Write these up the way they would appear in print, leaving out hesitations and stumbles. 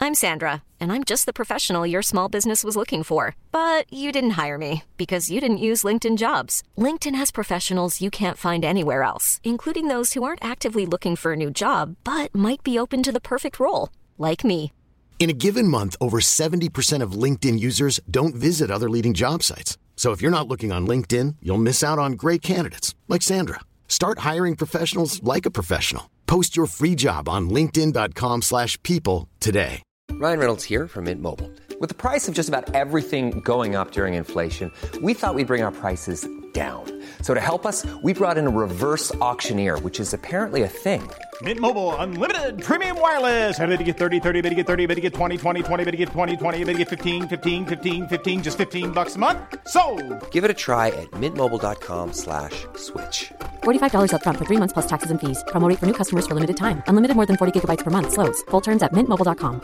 I'm Sandra, and I'm just the professional your small business was looking for. But you didn't hire me because you didn't use LinkedIn Jobs. LinkedIn has professionals you can't find anywhere else, including those who aren't actively looking for a new job, but might be open to the perfect role, like me. In a given month, over 70% of LinkedIn users don't visit other leading job sites. So if you're not looking on LinkedIn, you'll miss out on great candidates like Sandra. Start hiring professionals like a professional. Post your free job on linkedin.com/people today. Ryan Reynolds here from Mint Mobile. With the price of just about everything going up during inflation, we thought we'd bring our prices down. So to help us, we brought in a reverse auctioneer, which is apparently a thing. Mint Mobile Unlimited Premium Wireless. How to get 30, 30, bit to get 30, bit to get 20, 20, 20, bit to get 20, 20, bit to get 15, 15, 15, 15, just $15 a month? Sold! Give it a try at mintmobile.com/switch. $45 up front for 3 months plus taxes and fees. Promo rate for new customers for limited time. Unlimited more than 40 gigabytes per month. Slows full terms at mintmobile.com.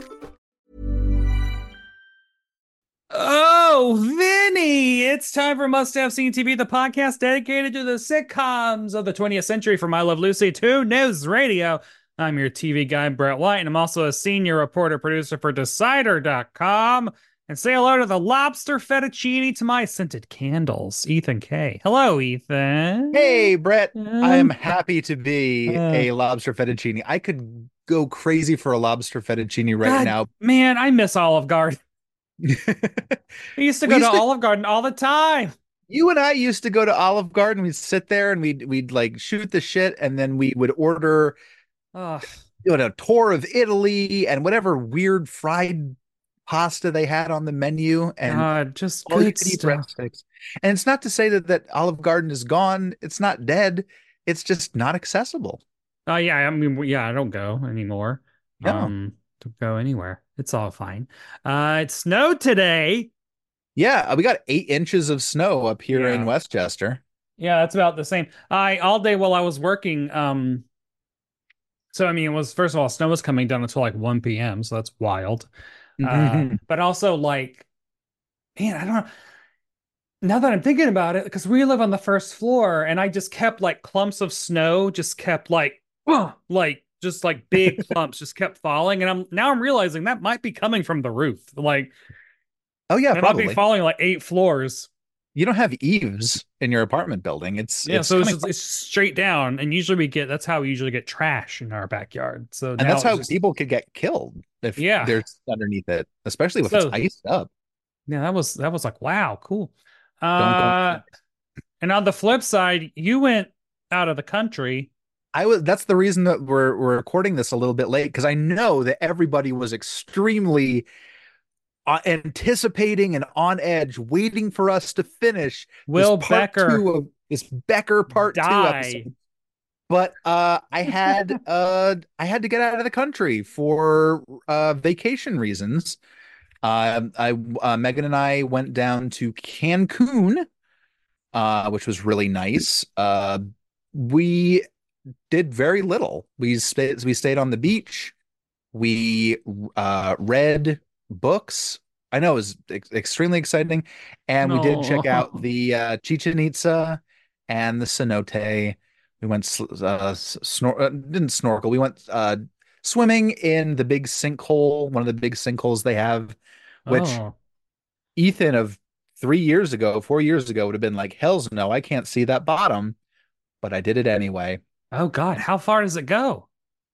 Oh, Vinny! It's time for Must Have Seen TV, the podcast dedicated to the sitcoms of the 20th century from I Love Lucy to News Radio. I'm your TV guy, Brett White, and I'm also a senior reporter producer for Decider.com. And say hello to the lobster fettuccine to my scented candles, Ethan K. Hello, Ethan. Hey, Brett. I am happy to be a lobster fettuccine. I could go crazy for a lobster fettuccine right now. Man, I miss Olive Garden. I used to go to Olive Garden all the time. You and I used to go to Olive Garden. We'd sit there and we'd like shoot the shit, and then we would order a tour of Italy and whatever weird fried pasta they had on the menu, and just all you good could eat stuff. breadsticks. And it's not to say that Olive Garden is gone. It's not dead. It's just not accessible. Oh yeah, I mean, yeah, I don't go anymore. No. Don't go anywhere. It's all fine. It snowed today. Yeah, we got 8 inches of snow up here in Westchester. Yeah, that's about the same. All day while I was working. So I mean, it was, first of all, snow was coming down until like 1 p.m. So that's wild. But also, like, man, I don't know. Now that I'm thinking about it, because we live on the first floor, and I just kept like clumps of snow, just kept like big clumps just kept falling, and I'm realizing that might be coming from the roof. Like, oh yeah, it probably might be falling like 8 floors. You don't have eaves in your apartment building. It's straight down, and that's how we usually get trash in our backyard. So and that's how people could get killed if they're underneath it, especially if it's iced up. Yeah, that was like, wow, cool. And on the flip side, you went out of the country. That's the reason that we're recording this a little bit late, because I know that everybody was extremely anticipating and on edge, waiting for us to finish Will Becker part 2 episode. But I had to get out of the country for vacation reasons. Megan and I went down to Cancun, which was really nice. We did very little. We stayed on the beach. We read books. I know it was extremely exciting, and we did check out the Chichen Itza and the cenote. We went didn't snorkel. We went swimming in the big sinkhole, one of the big sinkholes they have, which Ethan of 4 years ago would have been like, hell's no, I can't see that bottom, but I did it anyway. Oh God, how far does it go?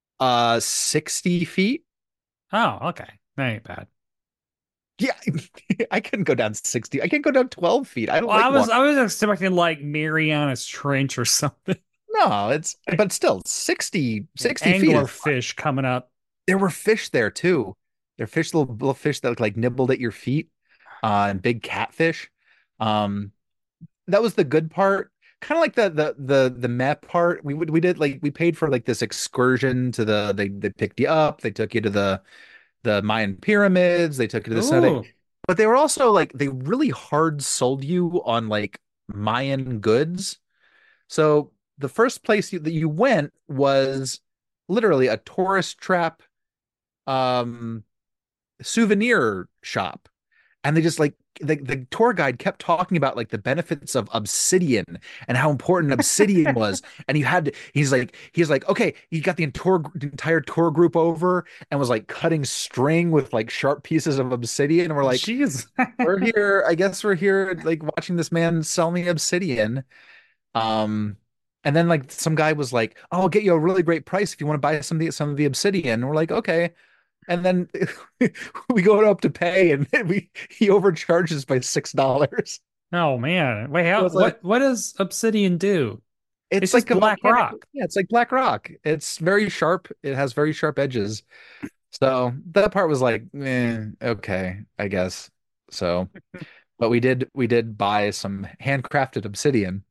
60 feet. Oh, okay. That ain't bad. Yeah, I couldn't go down 60. I can't go down 12 feet. I was expecting like Mariana's Trench or something. No, but still 60 feet. Angler fish coming up. There were fish there too. There are little fish that like nibbled at your feet, and big catfish. That was the good part. Kind of like the meh part. We did like, we paid for like this excursion to they picked you up. They took you to the Mayan pyramids. They took you to the cenote. But they were also like, they really hard sold you on like Mayan goods. So the first place that you went was literally a tourist trap souvenir shop. and they just like the tour guide kept talking about like the benefits of obsidian and how important obsidian was. And he's like, okay, he got the entire tour group over and was like cutting string with like sharp pieces of obsidian. And we're like, Jeez. we're here. I guess we're here like watching this man sell me obsidian. And then like some guy was like, "Oh, I'll get you a really great price if you want to buy some of the obsidian." And we're like, "Okay." And then we go up to pay, and he overcharges by $6. Oh man. Wait, So how it's like what does obsidian do? It's like just black rock. yeah, it's like black rock. It's very sharp. It has very sharp edges. So that part was like, okay, I guess. So, but we did buy some handcrafted obsidian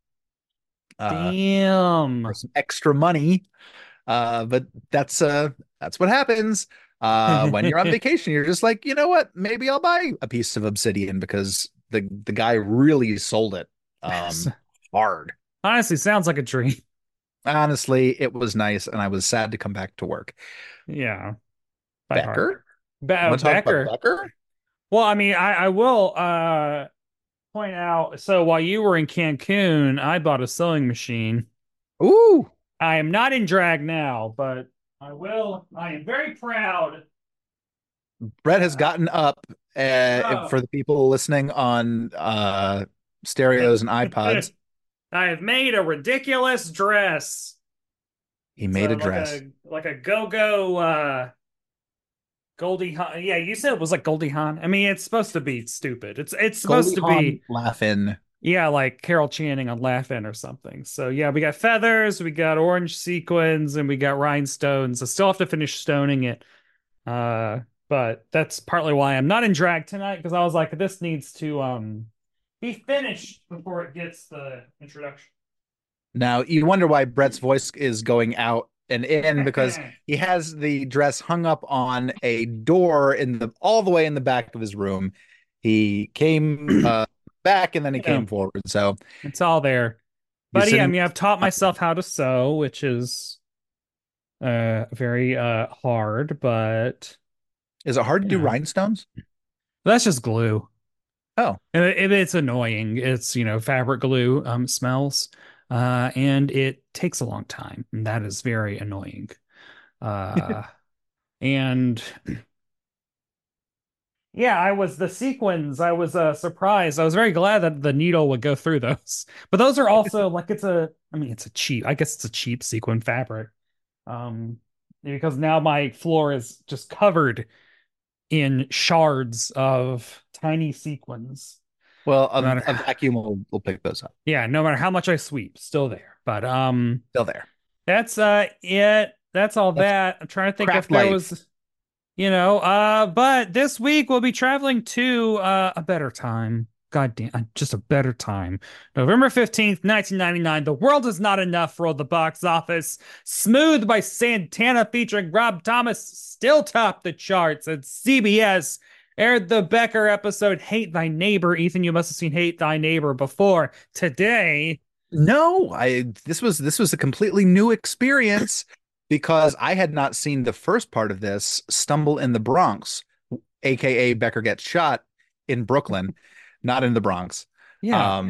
Damn. for some extra money. But that's what happens. When you're on vacation, you're just like, you know what? Maybe I'll buy a piece of obsidian because the guy really sold it hard. Honestly, sounds like a dream. Honestly, it was nice, and I was sad to come back to work. Yeah. By heart. Becker? Want to talk Becker. about Becker? Well, I mean, I will point out, so while you were in Cancun, I bought a sewing machine. Ooh, I am not in drag now, but I am very proud. Brett has gotten up for the people listening on stereos and iPods. I have made a ridiculous dress. He made a dress. Like a go-go Goldie Hawn. Yeah, you said it was like Goldie Hawn. I mean, it's supposed to be stupid. It's supposed to be laughing. Yeah, like Carol Channing on Laugh-In or something. So yeah, we got feathers, we got orange sequins, and we got rhinestones. I still have to finish stoning it. But that's partly why I'm not in drag tonight, because I was like, this needs to be finished before it gets the introduction. Now you wonder why Brett's voice is going out and in, because he has the dress hung up on a door all the way in the back of his room. He came back and then he came forward, so it's all there. But yeah, I mean, I've taught myself how to sew, which is very hard. But is it hard to do rhinestones? That's just glue. Oh, it's annoying. It's fabric glue smells. And it takes a long time, and that is very annoying. And yeah, I was surprised. I was very glad that the needle would go through those. But those are also like, it's a cheap sequin fabric. Because now my floor is just covered in shards of tiny sequins. Well, a vacuum will pick those up. Yeah, no matter how much I sweep, still there. But still there. That's it. That's all that. I'm trying to think if there was, but this week we'll be traveling to a better time. God damn, just a better time. November 15th, 1999. The World Is Not Enough rolled the box office. Smooth by Santana featuring Rob Thomas still topped the charts at CBS. Aired the Becker episode Hate Thy Neighbor. Ethan, you must have seen Hate Thy Neighbor before today. No, this was a completely new experience because I had not seen the first part of this, Stumble in the Bronx, aka Becker Gets Shot, in Brooklyn, not in the Bronx. Yeah.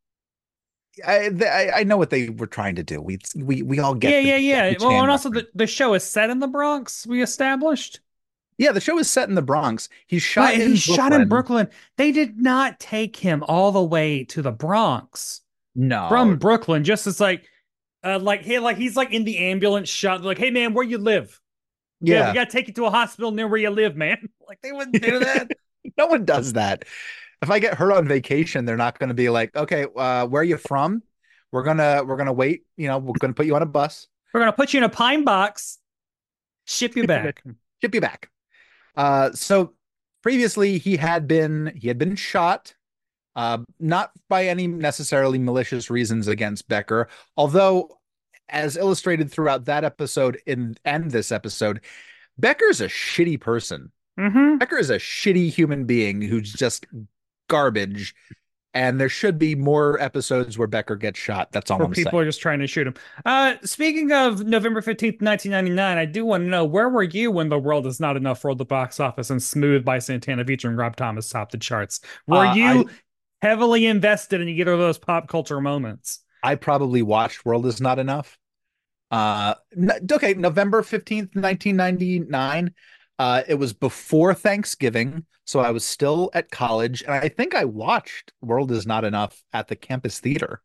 I know what they were trying to do. We all get yeah. Well, and also the show is set in the Bronx, we established. Yeah, the show is set in the Bronx. He's shot in Brooklyn. They did not take him all the way to the Bronx. No. From Brooklyn, just as he's like in the ambulance shot, like, hey man, where you live? Yeah, we gotta take you to a hospital near where you live, man. Like, they wouldn't do that. No one does that. If I get hurt on vacation, they're not gonna be like, okay, where are you from? We're gonna wait, we're gonna put you on a bus. We're gonna put you in a pine box, ship you back. Ship you back. So previously he had been shot, not by any necessarily malicious reasons against Becker, although as illustrated throughout that episode and this episode, Becker's a shitty person. Mm-hmm. Becker is a shitty human being who's just garbage. And there should be more episodes where Becker gets shot. That's all Where I'm people saying. are just trying to shoot him. Speaking of November 15th, 1999, I do want to know, where were you when The World Is Not Enough rolled the box office and Smooth by Santana featuring Rob Thomas topped the charts? Were you heavily invested in either of those pop culture moments? I probably watched World Is Not Enough. Okay, November 15th, 1999. It was before Thanksgiving, so I was still at college, and I think I watched World Is Not Enough at the campus theater.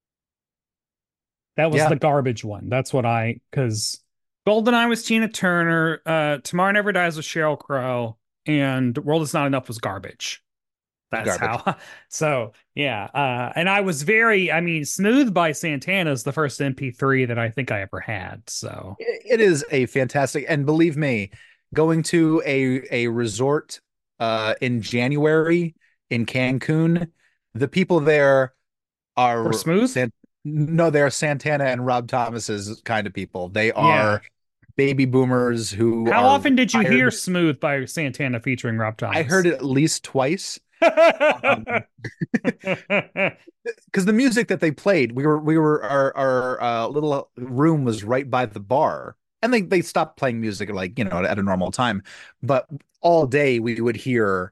That was Yeah. the garbage one. That's what because GoldenEye was Tina Turner, Tomorrow Never Dies with Sheryl Crow, and World Is Not Enough was garbage. That's Garbage. how. So yeah, and I was Smooth by Santana is the first MP3 that I think I ever had. So It is a fantastic, and believe me, going to a resort in January in Cancun, the people there are for Smooth. No, they're Santana and Rob Thomas's kind of people. They are baby boomers who How are often did you hear retired. Smooth by Santana featuring Rob Thomas? I heard it at least twice. Because the music that they played, our little room was right by the bar, and they stopped playing music at a normal time, but all day we would hear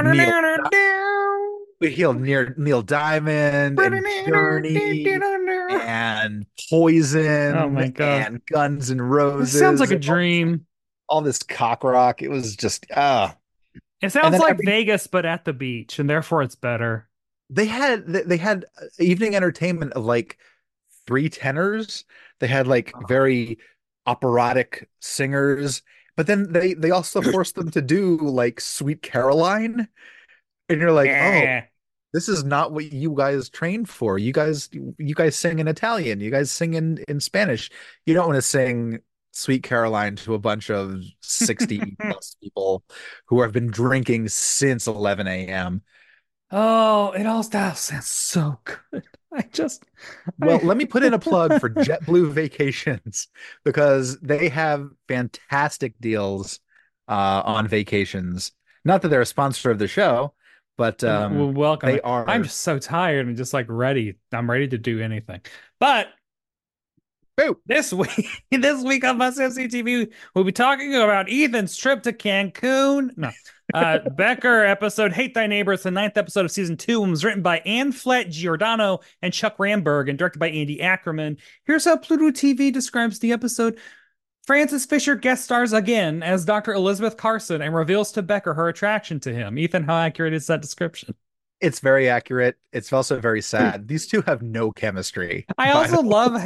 Neil Diamond and Journey and Poison, oh my God, and Guns N' Roses. This sounds like a dream. All this cock rock. It was just It sounds like Vegas, but at the beach, and therefore it's better. They had evening entertainment of like three tenors. They had like very operatic singers, but then they also forced them to do like Sweet Caroline, and you're like, oh, this is not what you guys trained for. You guys sing in Italian. You guys sing in Spanish. You don't want to sing Sweet Caroline to a bunch of 60 plus people who have been drinking since 11 a.m. Oh, it all sounds so good. Let me put in a plug for JetBlue Vacations, because they have fantastic deals on vacations. Not that they're a sponsor of the show, but well, welcome. They are. I'm just so tired and just like ready. I'm ready to do anything. But this week on Must Have Seen TV, we'll be talking about Ethan's trip to Cancun. No. Becker episode Hate Thy Neighbor. It's the 9th episode of season 2 and was written by Ann Flett Giordano and Chuck Ramberg and directed by Andy Ackerman. Here's how Pluto TV describes the episode. Frances Fisher guest stars again as Dr. Elizabeth Carson and reveals to Becker her attraction to him. Ethan, how accurate is that description? It's very accurate. It's also very sad. These two have no chemistry. I also love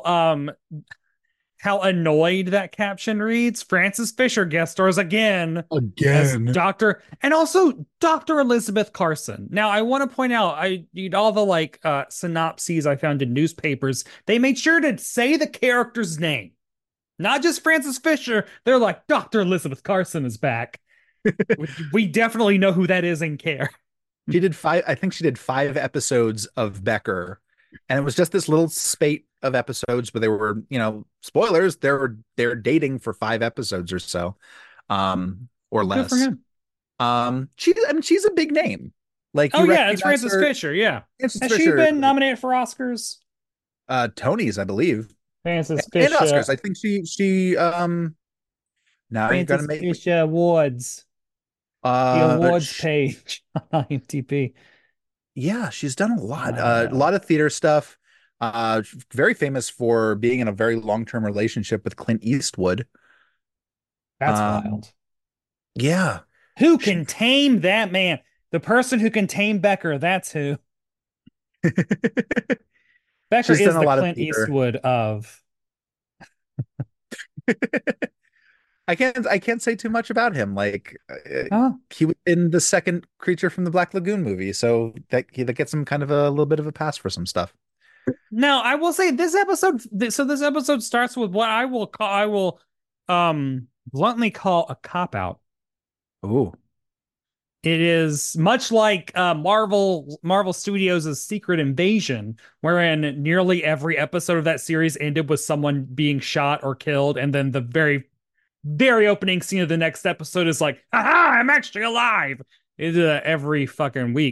how annoyed that caption reads. Frances Fisher guest stars again as Dr. and also Dr. Elizabeth Carson. Now, I want to point out, I need all the synopses I found in newspapers. They made sure to say the character's name, not just Frances Fisher. They're like, Dr. Elizabeth Carson is back. We definitely know who that is and care. I think she did 5 episodes of Becker, and it was just this little spate of episodes, but they were, spoilers, they're dating for 5 episodes or so, or less. Good for him. She's a big name. Like, it's Frances Fisher. Yeah. Has she been nominated for Oscars? Tonys, I believe. Frances Fisher. And Oscars. I think she now you're gonna make Fisher Awards. The awards page on IMDb. Yeah, she's done a lot of theater stuff. Very famous for being in a very long-term relationship with Clint Eastwood. That's wild. Yeah. Who can tame that man? The person who can tame Becker, that's who. Becker is the Clint Eastwood of. I can't say too much about him. He was in the second Creature from the Black Lagoon movie, so that gets him kind of a little bit of a pass for some stuff. Now, I will say this episode. So this episode starts with what I will bluntly call a cop out. Ooh. It is much like Marvel Studios' Secret Invasion, wherein nearly every episode of that series ended with someone being shot or killed, and then the very, very opening scene of the next episode is like, "Aha! I'm actually alive!" It's every fucking week.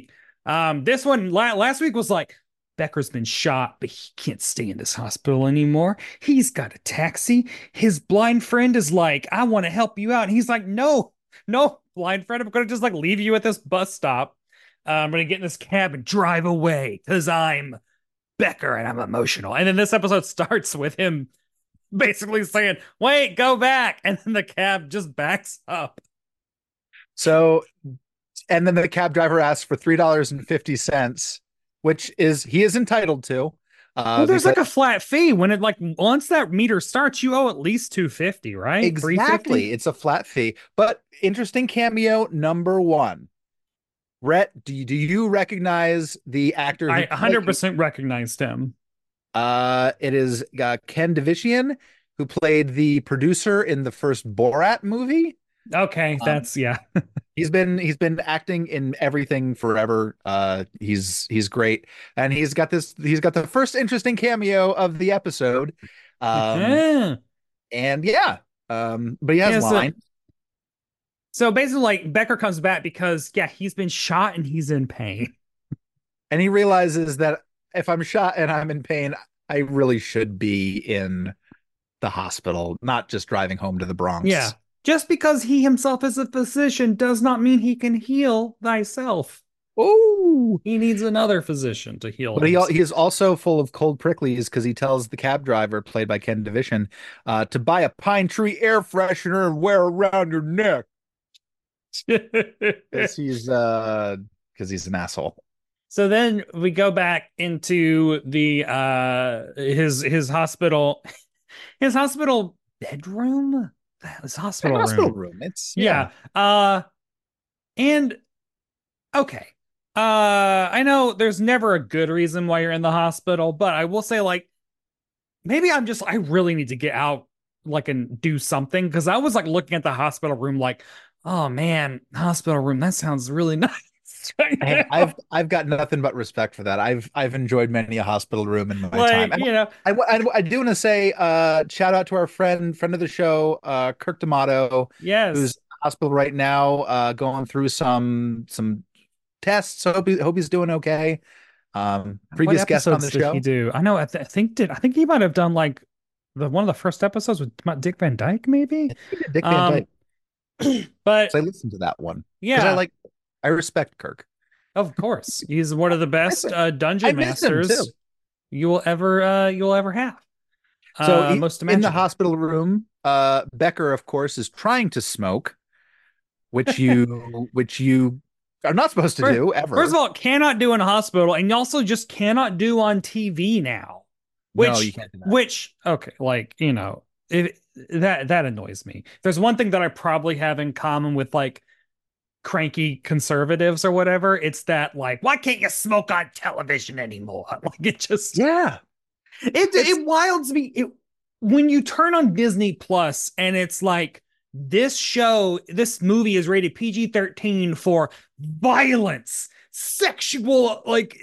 This one last week was like, Becker's been shot, but he can't stay in this hospital anymore. He's got a taxi. His blind friend is like, I want to help you out. And he's like, no, blind friend, I'm going to just like leave you at this bus stop. I'm going to get in this cab and drive away because I'm Becker and I'm emotional. And then this episode starts with him basically saying, wait, go back. And then the cab just backs up. So, and then the cab driver asks for $3.50, which he is entitled to. Well, there's like a flat fee when it like once that meter starts, you owe at least $250, right? Exactly. It's a flat fee. But interesting cameo number one. Rhett, do you recognize the actor? I 100% recognized him. It is Ken Divishian, who played the producer in the first Borat movie. Okay, that's yeah. He's been acting in everything forever. He's great, and he's got the first interesting cameo of the episode. And yeah, but he has line. So basically, like Becker comes back because he's been shot and he's in pain, and he realizes that if I'm shot and I'm in pain, I really should be in the hospital, not just driving home to the Bronx. Yeah. Just because he himself is a physician does not mean he can heal thyself. Oh, he needs another physician to heal. But he is also full of cold pricklies because he tells the cab driver, played by Ken Division, to buy a pine tree air freshener and wear around your neck. Because he's an asshole. So then we go back into the his hospital bedroom. His hospital room. It's yeah. And okay. I know there's never a good reason why you're in the hospital, but I will say, like, maybe I really need to get out, like, and do something, because I was like looking at the hospital room like, oh man, hospital room, that sounds really nice. Right, I've got nothing but respect for that. I've enjoyed many a hospital room in my time. You know, I do want to say shout out to our friend of the show, Kirk D'Amato. Yes, who's in the hospital right now, going through some tests. So hope he's doing okay. Previous guest on the show. He do? I know. I think he might have done like one of the first episodes with Dick Van Dyke, maybe. Dick Van Dyke. But I listened to that one. Yeah, I respect Kirk. Of course, he's one of the best dungeon masters you will ever have. So most in the hospital room, Becker, of course, is trying to smoke, which you are not supposed to do ever. First of all, cannot do in a hospital, and you also just cannot do on TV now. No, you can't do that. Which, okay, like, you know, that annoys me. There's one thing that I probably have in common with like cranky conservatives or whatever. It's that, like, why can't you smoke on television anymore? Like, it just it wilds me. When you turn on Disney Plus and it's like, this movie is rated PG-13 for violence, sexual, like,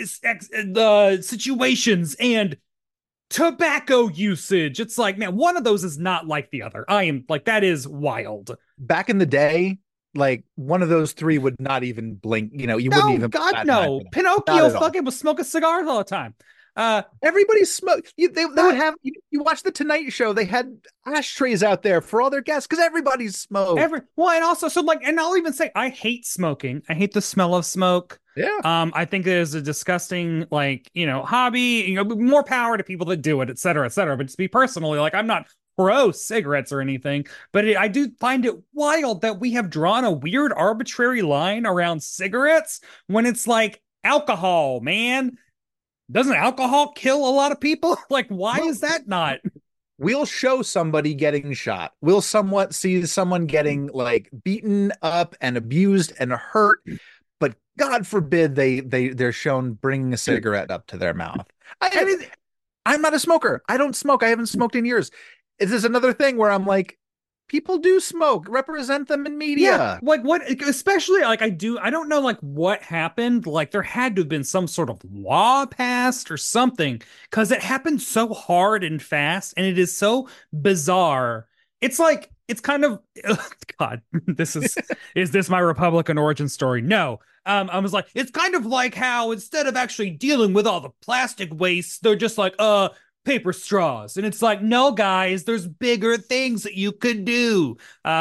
situations, and tobacco usage. It's like, man, one of those is not like the other. I am like, that is wild. Back in the day, like, one of those three would not even blink. You know, wouldn't even. God, no. Pinocchio fucking was smoking cigars all the time. Everybody smoked. They would have. You watch the Tonight Show. They had ashtrays out there for all their guests because everybody smoked. Well, and also, so like, and I'll even say, I hate smoking. I hate the smell of smoke. Yeah. I think it is a disgusting, like, you know, hobby. You know, more power to people that do it, et cetera, et cetera. But to be personally, like, I'm not pro cigarettes or anything, but I do find it wild that we have drawn a weird arbitrary line around cigarettes when it's like alcohol, man. Doesn't alcohol kill a lot of people? Like, why is that not? We'll show somebody getting shot. We'll somewhat see someone getting like beaten up and abused and hurt, but God forbid they're shown bringing a cigarette up to their mouth. I mean, I'm not a smoker. I don't smoke. I haven't smoked in years. This is another thing where I'm like, people do smoke. Represent them in media. Yeah, like what? Especially like I don't know like what happened. Like there had to have been some sort of law passed or something, because it happened so hard and fast, and it is so bizarre. It's like it's kind of God, is this my Republican origin story? No. I was like, it's kind of like how instead of actually dealing with all the plastic waste, they're just like, paper straws. And it's like, no, guys, there's bigger things that you could do.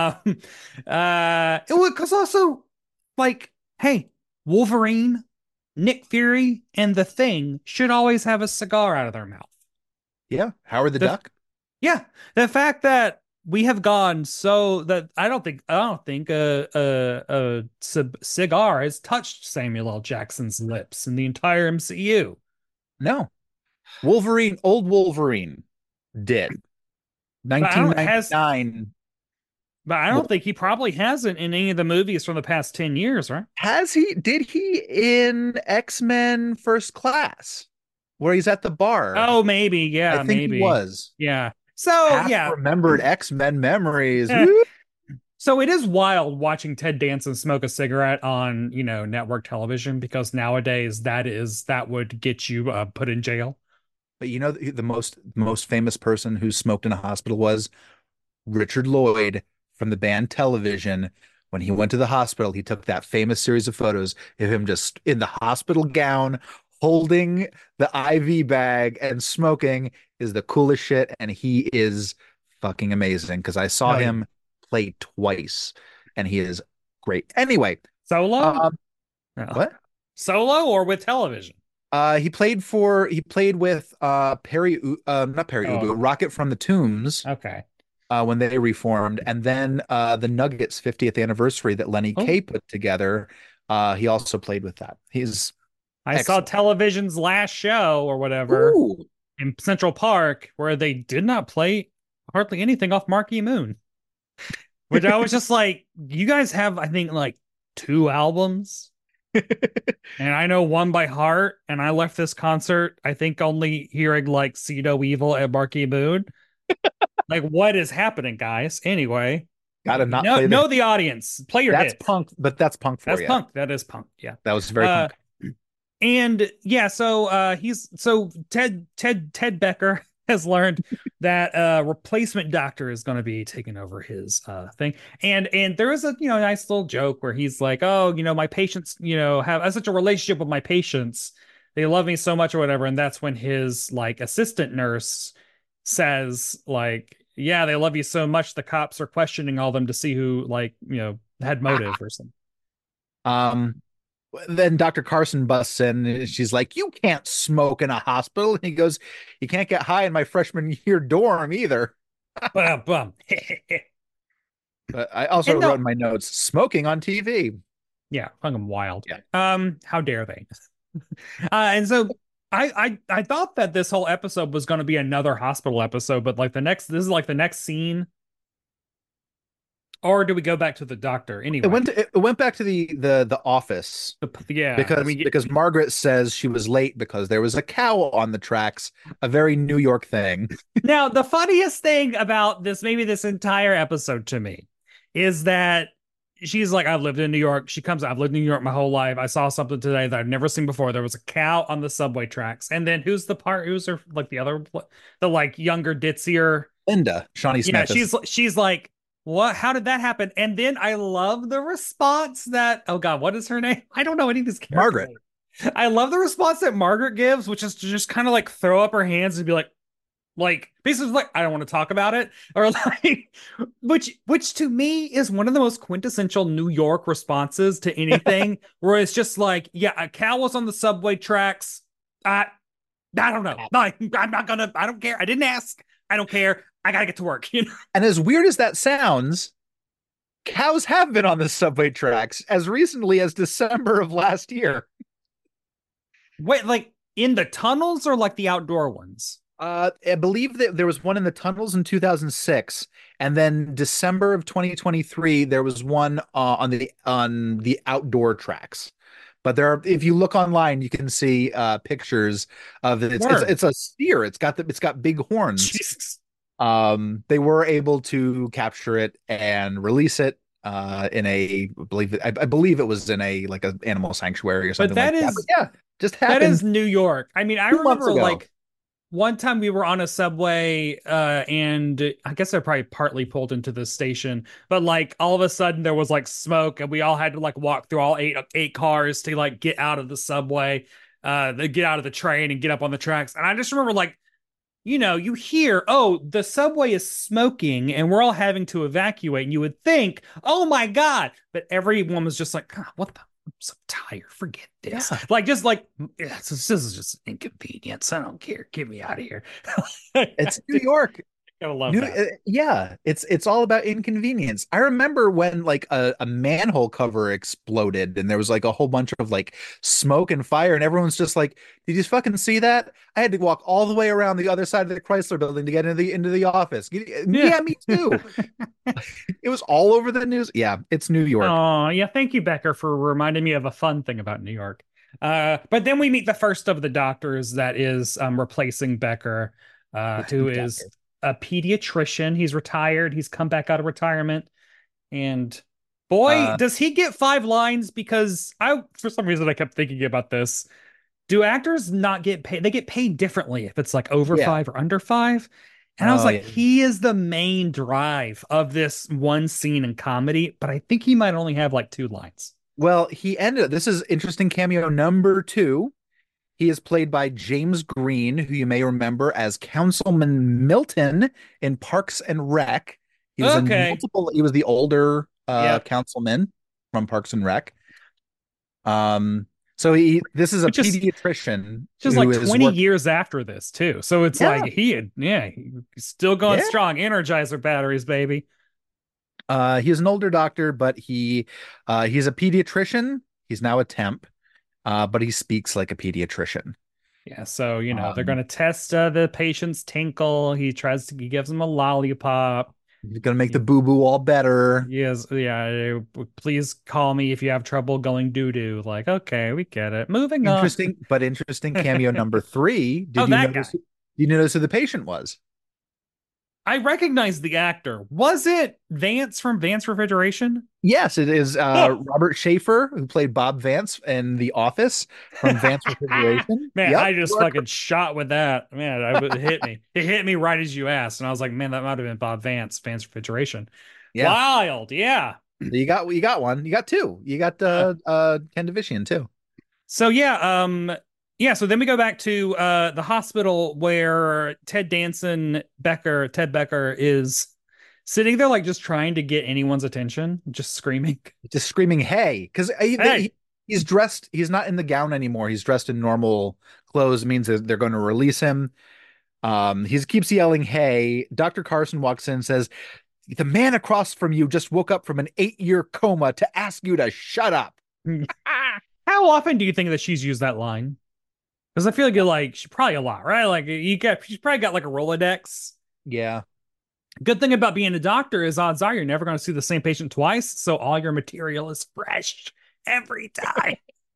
Because also, like, hey, Wolverine, Nick Fury, and the Thing should always have a cigar out of their mouth. Yeah, Howard the Duck. Yeah, the fact that we have gone so that I don't think a cigar has touched Samuel L. Jackson's lips in the entire MCU. No, old Wolverine did. 1999. But I don't think he probably hasn't in any of the movies from the past 10 years, right? Has he? Did he in X-Men First Class, where he's at the bar? Oh, maybe. Yeah, I think he was. Yeah. So, yeah. Remembered X-Men memories. So it is wild watching Ted Danson smoke a cigarette on, network television, because nowadays that would get you put in jail. But the most famous person who smoked in a hospital was Richard Lloyd from the band Television. When he went to the hospital, he took that famous series of photos of him just in the hospital gown, holding the IV bag and smoking. Is the coolest shit, and he is fucking amazing because I saw him play twice, and he is great. Anyway, solo? What? Solo or with Television? He played with not Perry Ubu, Rocket from the Tombs. Okay. When they reformed, and then the Nuggets 50th anniversary that Lenny Kaye put together, he also played with that. I saw Television's last show or whatever in Central Park, where they did not play hardly anything off Marquee Moon, which I was just like, you guys have, I think, like 2 albums. And I know one by heart, and I left this concert, I think, only hearing like See No Evil at Marquee Moon. Like, what is happening, guys? Anyway, gotta not know the audience. Play your hits. That's punk, but that's punk for you. That's punk. That is punk. Yeah, that was very punk. And yeah, so Ted Becker has learned that replacement doctor is going to be taking over his thing, and there is a nice little joke where he's like, oh, my patients have such a relationship with my patients, they love me so much or whatever, and that's when his like assistant nurse says like, yeah, they love you so much the cops are questioning all them to see who had motive or something. Then Dr. Carson busts in and she's like, you can't smoke in a hospital. And he goes, you can't get high in my freshman year dorm either. But I also wrote in my notes, smoking on TV. Yeah, fucking wild. Yeah. How dare they? And so I thought that this whole episode was going to be another hospital episode, but like this is like the next scene. Or do we go back to the doctor? Anyway, it went back to the office. Because Margaret says she was late because there was a cow on the tracks, a very New York thing. Now, the funniest thing about this entire episode to me is that she's like, I've lived in New York. I've lived in New York my whole life. I saw something today that I've never seen before. There was a cow on the subway tracks. And then who's her like the other, the like younger ditzier Linda, Shawnee Smith. Yeah, she's like, what? How did that happen? And then I love the response that, oh God, what is her name? I don't know any of these characters. Margaret. I love the response that Margaret gives, which is to just kind of like throw up her hands and be like basically like, I don't want to talk about it, or like, which to me is one of the most quintessential New York responses to anything, where it's just like, yeah, a cow was on the subway tracks. I don't know. I don't care. I didn't ask. I don't care. I gotta get to work. And as weird as that sounds, cows have been on the subway tracks as recently as December of last year. Wait, like in the tunnels or like the outdoor ones? I believe that there was one in the tunnels in 2006, and then December of 2023 there was one on the outdoor tracks. But if you look online, you can see pictures of it. It's a steer. It's got big horns. Jesus. They were able to capture it and release it in I believe it was in a like an animal sanctuary or something. But that like is that. But yeah, just happened. That is New York. I mean, I remember like one time we were on a subway, and I guess I probably partly pulled into the station, but like all of a sudden there was like smoke, and we all had to like walk through all eight cars to like get out of the subway, get out of the train and get up on the tracks. And I just remember like, you hear, oh, the subway is smoking and we're all having to evacuate. And you would think, oh my God. But everyone was just like, God, what the? I'm so tired. Forget this. Yeah. Like, just like, this is just inconvenience. I don't care. Get me out of here. It's New York. I love that. Yeah, it's all about inconvenience. I remember when like a manhole cover exploded and there was like a whole bunch of like smoke and fire, and everyone's just like, "Did you fucking see that? I had to walk all the way around the other side of the Chrysler Building to get into the office." Yeah, me too. It was all over the news. Yeah, it's New York. Oh, yeah. Thank you, Becker, for reminding me of a fun thing about New York. But then we meet the first of the doctors that is replacing Becker, who is a pediatrician. He's retired. He's come back out of retirement. And boy, does he get 5 lines, because for some reason, I kept thinking about this. Do actors not get paid? They get paid differently if it's like over 5 or under 5. And I was like, he is the main drive of this one scene in comedy, but I think he might only have like 2 lines. Well, this is interesting cameo number 2. He is played by James Green, who you may remember as Councilman Milton in Parks and Rec. He was he was the older councilman from Parks and Rec. So this is a pediatrician. Just like 20 years after this too. So it's like he's still going strong. Energizer batteries, baby. He's an older doctor, but he's a pediatrician. He's now a temp. But he speaks like a pediatrician. Yeah, so they're going to test the patient's tinkle. He gives him a lollipop. He's going to make the boo-boo all better. Yes, yeah. Please call me if you have trouble going doo-doo. Like, okay, we get it. Moving on. Interesting cameo number 3. Did you notice who the patient was? I recognize the actor. Was it Vance from Vance Refrigeration? Yes, it is Robert Schaefer, who played Bob Vance in The Office from Vance Refrigeration. Man, I just fucking shot with that. Man, it hit me. It hit me right as you asked. And I was like, man, that might have been Bob Vance, Vance Refrigeration. Yeah. Wild. Yeah. You got one. You got 2. You got Ken Divishian too. So yeah, so then we go back to the hospital where Ted Becker is sitting there, like just trying to get anyone's attention, just screaming, hey, because he's dressed. He's not in the gown anymore. He's dressed in normal clothes. It means that they're going to release him. He keeps yelling, hey. Dr. Carson walks in and says, the man across from you just woke up from an 8-year coma to ask you to shut up. How often do you think that she's used that line? Because I feel like she's probably a lot, right? Like she's probably got like a Rolodex. Yeah. Good thing about being a doctor is odds are you're never going to see the same patient twice. So all your material is fresh every time.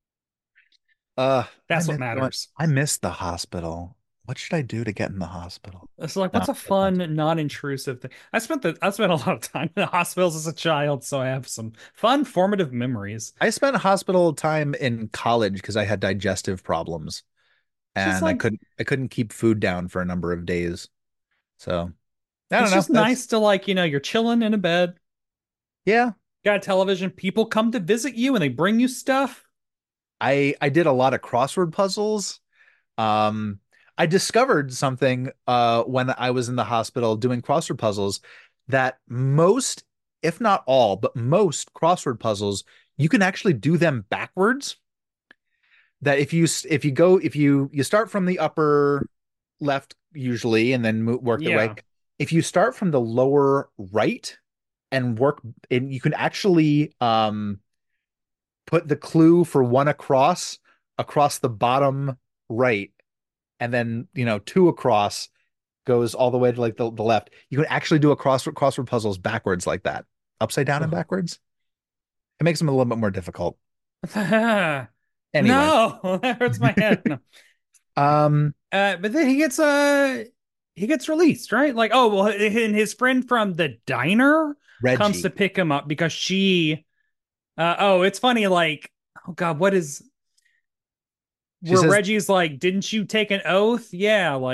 That's what matters. I miss the hospital. What should I do to get in the hospital? It's like, what's a fun, non-intrusive thing? I spent a lot of time in the hospitals as a child, so I have some fun, formative memories. I spent hospital time in college because I had digestive problems. And I couldn't keep food down for a number of days. So I don't know. It's just nice to you're chilling in a bed. Yeah. Got a television. People come to visit you and they bring you stuff. I did a lot of crossword puzzles. I discovered something when I was in the hospital doing crossword puzzles, that most, if not all, but most crossword puzzles, you can actually do them backwards. That if you start from the upper left usually and then work the way. If you start from the lower right and work, and you can actually put the clue for one across the bottom right, and then 2 across goes all the way to like the left. You can actually do a crossword puzzles backwards like that, upside down and backwards. It makes them a little bit more difficult. Anyway. No, that hurts my head. No. But then he gets released, right? Like, oh well, and his friend from the diner Reggie comes to pick him up because she. It's funny. Like, oh God, She says, Reggie's like, didn't you take an oath? Yeah, like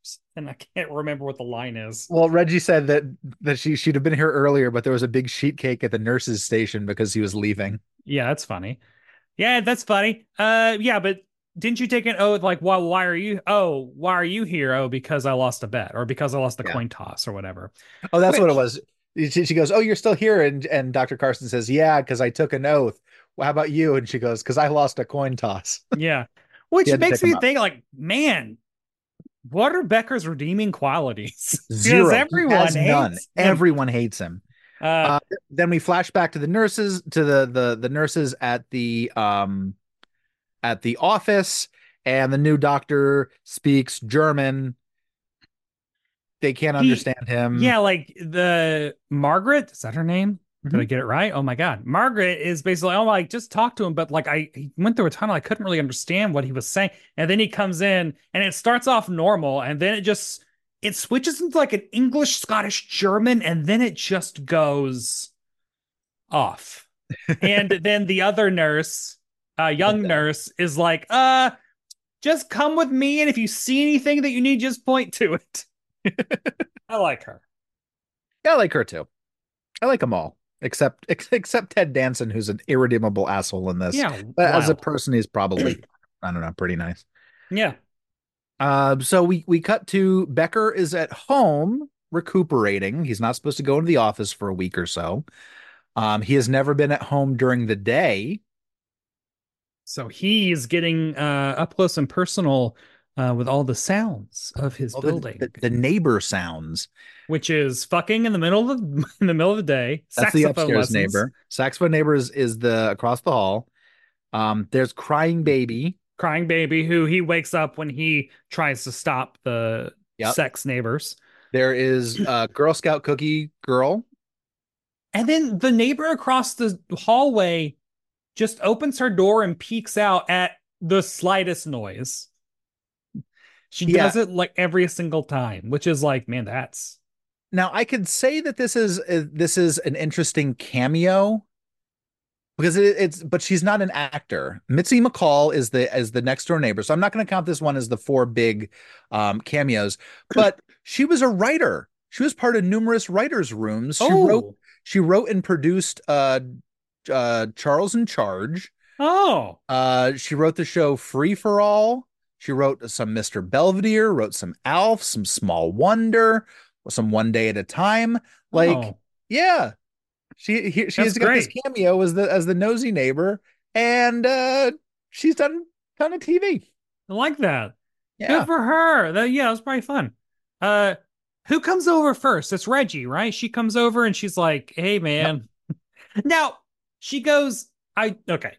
and I can't remember what the line is. Well, Reggie said that she'd have been here earlier, but there was a big sheet cake at the nurse's station because he was leaving. Yeah, that's funny. Yeah, that's funny. Yeah, but didn't you take an oath? Like, why are you? Oh, why are you here? Oh, because I lost a bet, or because I lost the Yeah. coin toss, or whatever. Oh, that's what it Which- was. She goes, "Oh, you're still here," and Dr. Carson says, "Yeah, because I took an oath." Well, how about you? And she goes, "Because I lost a coin toss." Yeah, He which had to makes pick him me up. think, like, man, what are Becker's redeeming qualities? Because Zero. He everyone has none. hates him. Everyone hates him. Uh, Then we flash back to the nurses, to the nurses at the office, and the new doctor speaks German. They can't understand him. Yeah, like the Margaret, is that her name? Did I Mhm. get it right? Oh my God. Margaret is basically, oh, like, just talk to him. But like, he went through a tunnel. I couldn't really understand what he was saying. And then he comes in and it starts off normal. And then it switches into like an English, Scottish, German. And then it just goes off. And then the other nurse, young nurse, is like, just come with me. And if you see anything that you need, just point to it. I like her. Yeah, I like her too. I like them all, except Ted Danson, who's an irredeemable asshole in this. Yeah, But as a wild. person, he's probably, I don't know, pretty nice. Yeah. So we cut to Becker is at home recuperating. He's not supposed to go into the office for a week or so. He has never been at home during the day. So he's getting up close and personal with all the sounds of his Oh, building, the neighbor sounds. which is fucking in the middle of the in the middle of the day. That's the Saxophone upstairs lessons. neighbor. Saxophone neighbor is the across the hall. There's crying baby. Crying baby, who he wakes up when he tries to stop the Yep. sex neighbors. There is a Girl Scout cookie girl. And then the neighbor across the hallway just opens her door and peeks out at the slightest noise. She Yeah. does it like every single time, which is like, man, that's Now I could say that this is an interesting cameo because but she's not an actor. Mitzi McCall is the next door neighbor, so I'm not going to count this one as the four big cameos. But she was a writer. She was part of numerous writers' rooms. She wrote and produced Charles in Charge. Oh. She wrote the show Free for All. She wrote some Mr. Belvedere, wrote some Alf, some Small Wonder, some One Day at a Time. Like, Oh. yeah, she That's has got this great. cameo as the nosy neighbor, and she's done a ton of TV. I like that. Yeah, Good for her. Yeah, that was probably fun. Who comes over first? It's Reggie, right? She comes over and she's like, "Hey, man." Now she goes, okay.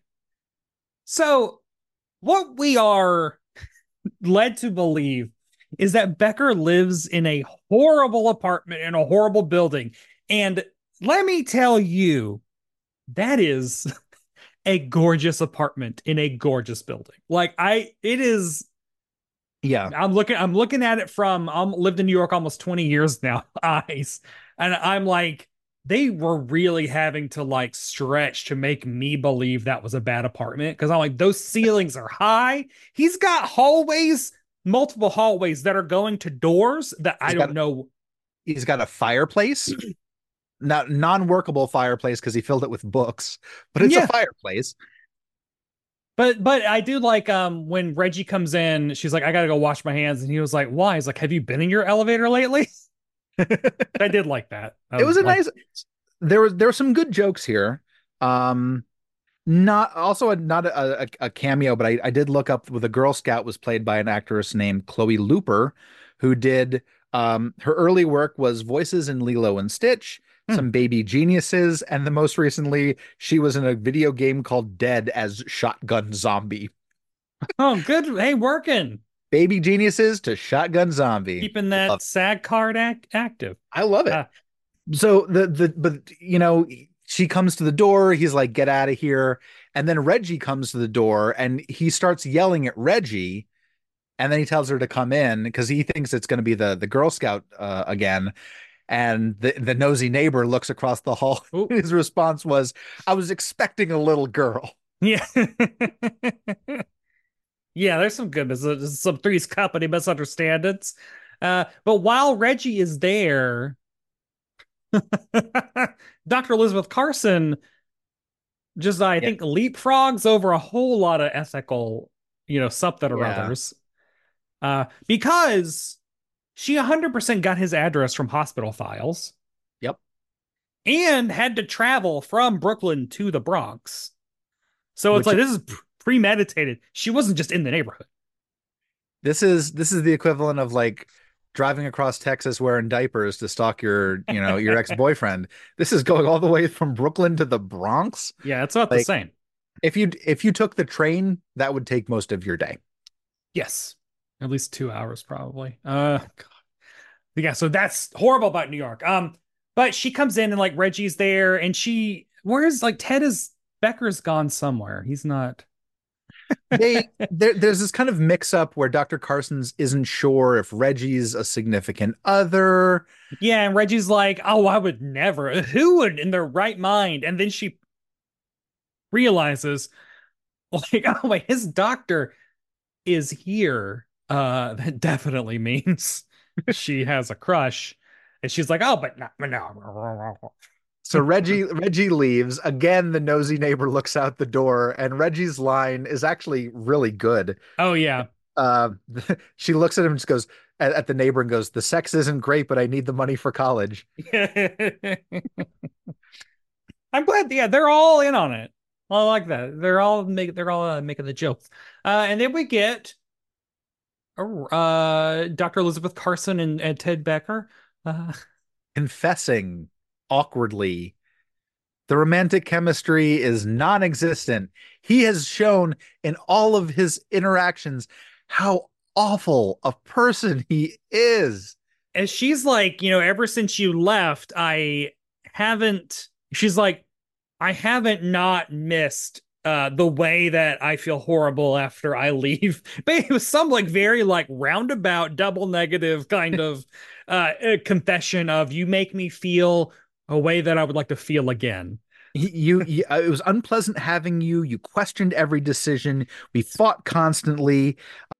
So what we are led to believe is that Becker lives in a horrible apartment in a horrible building. And let me tell you, that is a gorgeous apartment in a gorgeous building. Like it is. yeah. I'm looking at it from lived in New York almost 20 years now, eyes. And I'm like, they were really having to like stretch to make me believe that was a bad apartment. Cause I'm like, those ceilings are high. He's got hallways, multiple hallways that are going to doors that I don't know. He's got a fireplace, not non-workable fireplace because he filled it with books, but it's Yeah. a fireplace. But I do like when Reggie comes in, she's like, I gotta go wash my hands. And he was like, why? He's like, have you been in your elevator lately? I did like that. It was a Like, nice. There were some good jokes here. Not also not a cameo, but I did look up with a Girl Scout was played by an actress named Chloe Looper, who did her early work was voices in Lilo and Stitch, some Baby Geniuses, and the most recently she was in a video game called Dead as Shotgun Zombie. oh, good. Hey, working. Baby Geniuses to Shotgun Zombie. Keeping that SAG card active. I love it. Uh, So but you know, she comes to the door, he's like, get out of here. And then Reggie comes to the door and he starts yelling at Reggie. And then he tells her to come in because he thinks it's going to be the Girl Scout again. And the nosy neighbor looks across the hall. Ooh. His response was, I was expecting a little girl. Yeah. Yeah, there's some goodness. There's some Three's Company misunderstandings. But while Reggie is there, Dr. Elizabeth Carson just, I think, leapfrogs over a whole lot of ethical, something or others. Because she 100% got his address from hospital files. Yep. And had to travel from Brooklyn to the Bronx. So it's this is premeditated. She wasn't just in the neighborhood. This is the equivalent of like driving across Texas wearing diapers to stalk your ex-boyfriend. This is going all the way from Brooklyn to the Bronx. Yeah, it's not the same. If you took the train, that would take most of your day. Yes. At least 2 hours, probably. God. Yeah, so that's horrible about New York. But she comes in and like Reggie's there, and where's like Becker's gone somewhere. He's not. There's this kind of mix up where Dr. Carson's isn't sure if Reggie's a significant other. Yeah, and Reggie's like, oh, I would never. Who would in their right mind? And then she realizes, like, oh wait, his doctor is here. That definitely means she has a crush. And she's like, oh, but no. So Reggie leaves. Again, the nosy neighbor looks out the door, and Reggie's line is actually really good. Oh, yeah. She looks at him and just goes at the neighbor and goes, the sex isn't great, but I need the money for college. I'm glad. Yeah, they're all in on it. I like that. They're all making the jokes. And then we get Dr. Elizabeth Carson and Ted Becker confessing awkwardly. The romantic chemistry is non-existent. He has shown in all of his interactions how awful a person he is. And she's like, ever since you left, she's like, I haven't not missed the way that I feel horrible after I leave. But it was some like very like roundabout double negative kind of confession of, you make me feel a way that I would like to feel again. It was unpleasant having you. You questioned every decision. We fought constantly.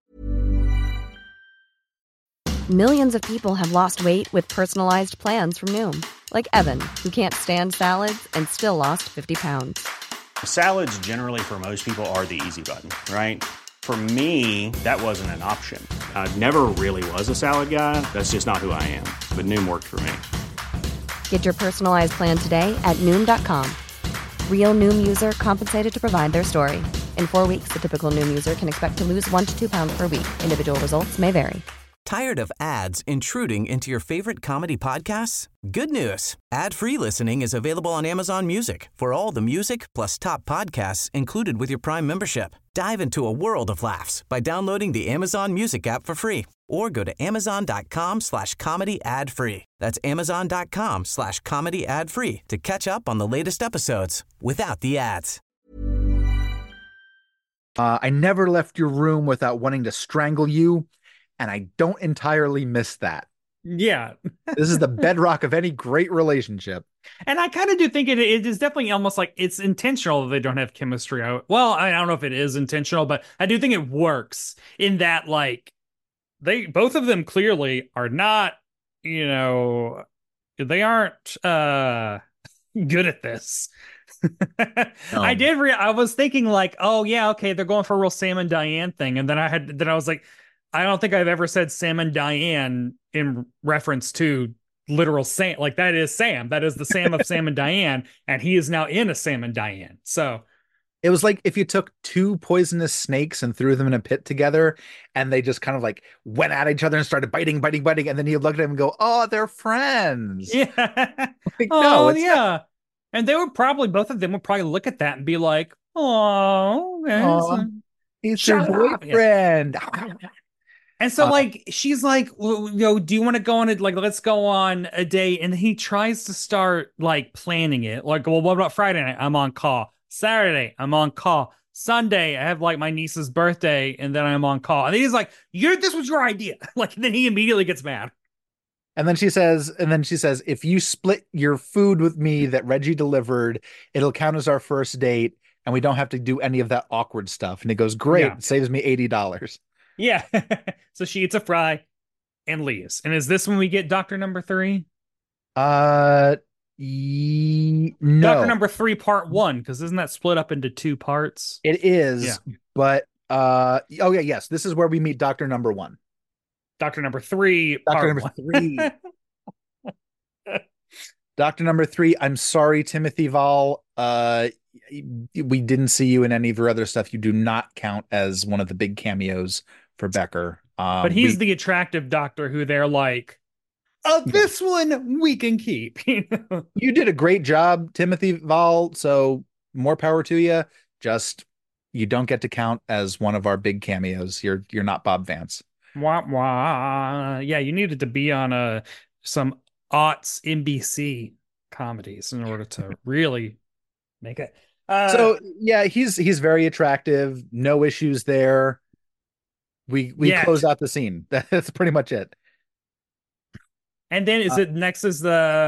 Millions of people have lost weight with personalized plans from Noom. Like Evan, who can't stand salads and still lost 50 pounds. Salads generally for most people are the easy button, right? For me, that wasn't an option. I never really was a salad guy. That's just not who I am. But Noom worked for me. Get your personalized plan today at Noom.com. Real Noom user compensated to provide their story. In 4 weeks, the typical Noom user can expect to lose 1 to 2 pounds per week. Individual results may vary. Tired of ads intruding into your favorite comedy podcasts? Good news. Ad-free listening is available on Amazon Music for all the music plus top podcasts included with your Prime membership. Dive into a world of laughs by downloading the Amazon Music app for free or go to amazon.com/comedy ad-free. That's amazon.com/comedy ad-free to catch up on the latest episodes without the ads. I never left your room without wanting to strangle you, and I don't entirely miss that. Yeah. This is the bedrock of any great relationship. And I kind of do think it is definitely almost like it's intentional that they don't have chemistry. Well, I don't know if it is intentional, but I do think it works in that, like, both of them clearly are not, they aren't good at this. I was thinking like, oh yeah, okay, they're going for a real Sam and Diane thing. And then I was like, I don't think I've ever said Sam and Diane in reference to literal Sam. Like, that is Sam. That is the Sam of Sam and Diane. And he is now in a Sam and Diane. So it was like if you took two poisonous snakes and threw them in a pit together, and they just kind of like went at each other and started biting. And then you look at them and go, oh, they're friends. Yeah. Like, no, yeah. Not. And both of them would probably look at that and be like, oh, it's your boyfriend. And so, like, she's like, well, do you want to go on it? Like, let's go on a date. And he tries to start, like, planning it. Like, well, what about Friday night? I'm on call. Saturday, I'm on call. Sunday, I have, like, my niece's birthday, and then I'm on call. And he's like, this was your idea. Like, then he immediately gets mad. And then she says, if you split your food with me that Reggie delivered, it'll count as our first date, and we don't have to do any of that awkward stuff. And he goes, great, It saves me $80. Yeah. So she eats a fry. and leaves. And is this when we get Doctor Number 3? No. Doctor Number 3 Part 1, because isn't that split up into 2 parts? It is, Yeah. but oh yeah, yes, this is where we meet Doctor Number 1. Doctor Number 3 Doctor Part Number 1. 3. Doctor Number 3. I'm sorry, Timothy Val. We didn't see you in any of your other stuff. You do not count as one of the big cameos for Becker. But he's the attractive doctor who they're like, oh, this one we can keep. You know? You did a great job, Timothy Val. So more power to you. Just you don't get to count as one of our big cameos. You're not Bob Vance. Wah, wah. Yeah, you needed to be on some aughts NBC comedies in order to really make it. So yeah, he's very attractive. No issues there. We close out the scene. That's pretty much it. And then next is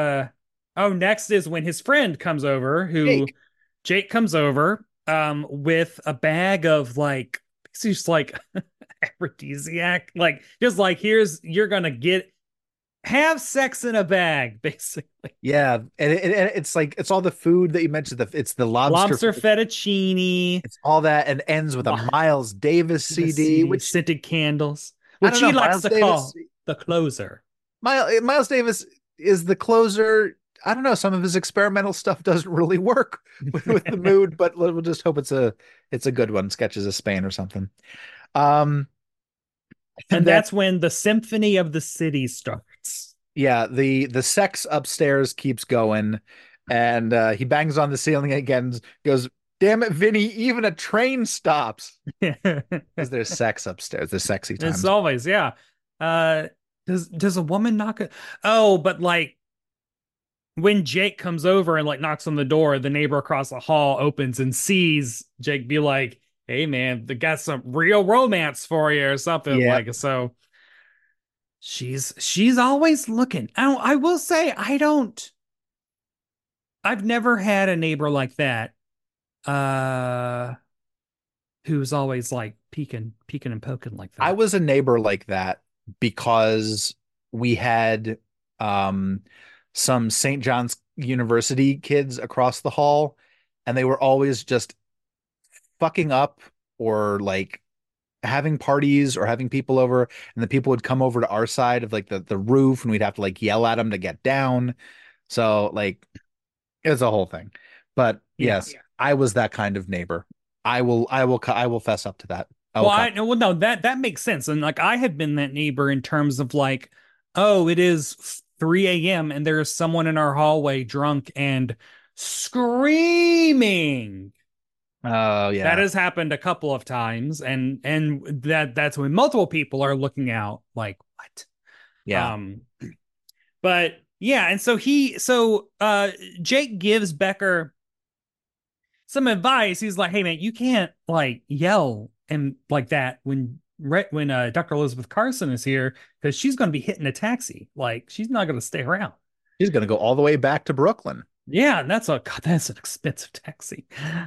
when his friend comes over, Jake comes over with a bag of like, it's just like aphrodisiac, like just like you're gonna have sex in a bag, basically. Yeah, and it's like it's all the food that you mentioned. It's the lobster fettuccine. It's all that, and ends with a Miles Davis CD, which scented candles, which he likes to call the closer. Miles Davis is the closer. I don't know. Some of his experimental stuff doesn't really work with the mood, but we'll just hope it's a good one. Sketches of Spain or something. And that's when the Symphony of the City starts. Yeah, the sex upstairs keeps going, and he bangs on the ceiling again. Goes, damn it, Vinny! Even a train stops because there's sex upstairs. There's sexy times. It's always Does a woman knock it? Oh, but like when Jake comes over and like knocks on the door, the neighbor across the hall opens and sees Jake be like, hey man, they got some real romance for you or something. Like, so she's always looking. I will say I've never had a neighbor like that who's always like peeking and poking like that. I was a neighbor like that because we had some St. John's University kids across the hall, and they were always just fucking up or like having parties or having people over, and the people would come over to our side of like the roof, and we'd have to like yell at them to get down. So like it was a whole thing. But yes, I was that kind of neighbor. I will fess up to that. No, that makes sense. And like I had been that neighbor in terms of like, oh, it is 3 a.m. and there's someone in our hallway drunk and screaming. Oh yeah. That has happened a couple of times, and that's when multiple people are looking out like, what? Yeah. But yeah, and so Jake gives Becker some advice. He's like, hey man, you can't like yell and like that when Dr. Elizabeth Carson is here, because she's going to be hitting a taxi. Like, she's not going to stay around. She's going to go all the way back to Brooklyn. Yeah, and that's an expensive taxi.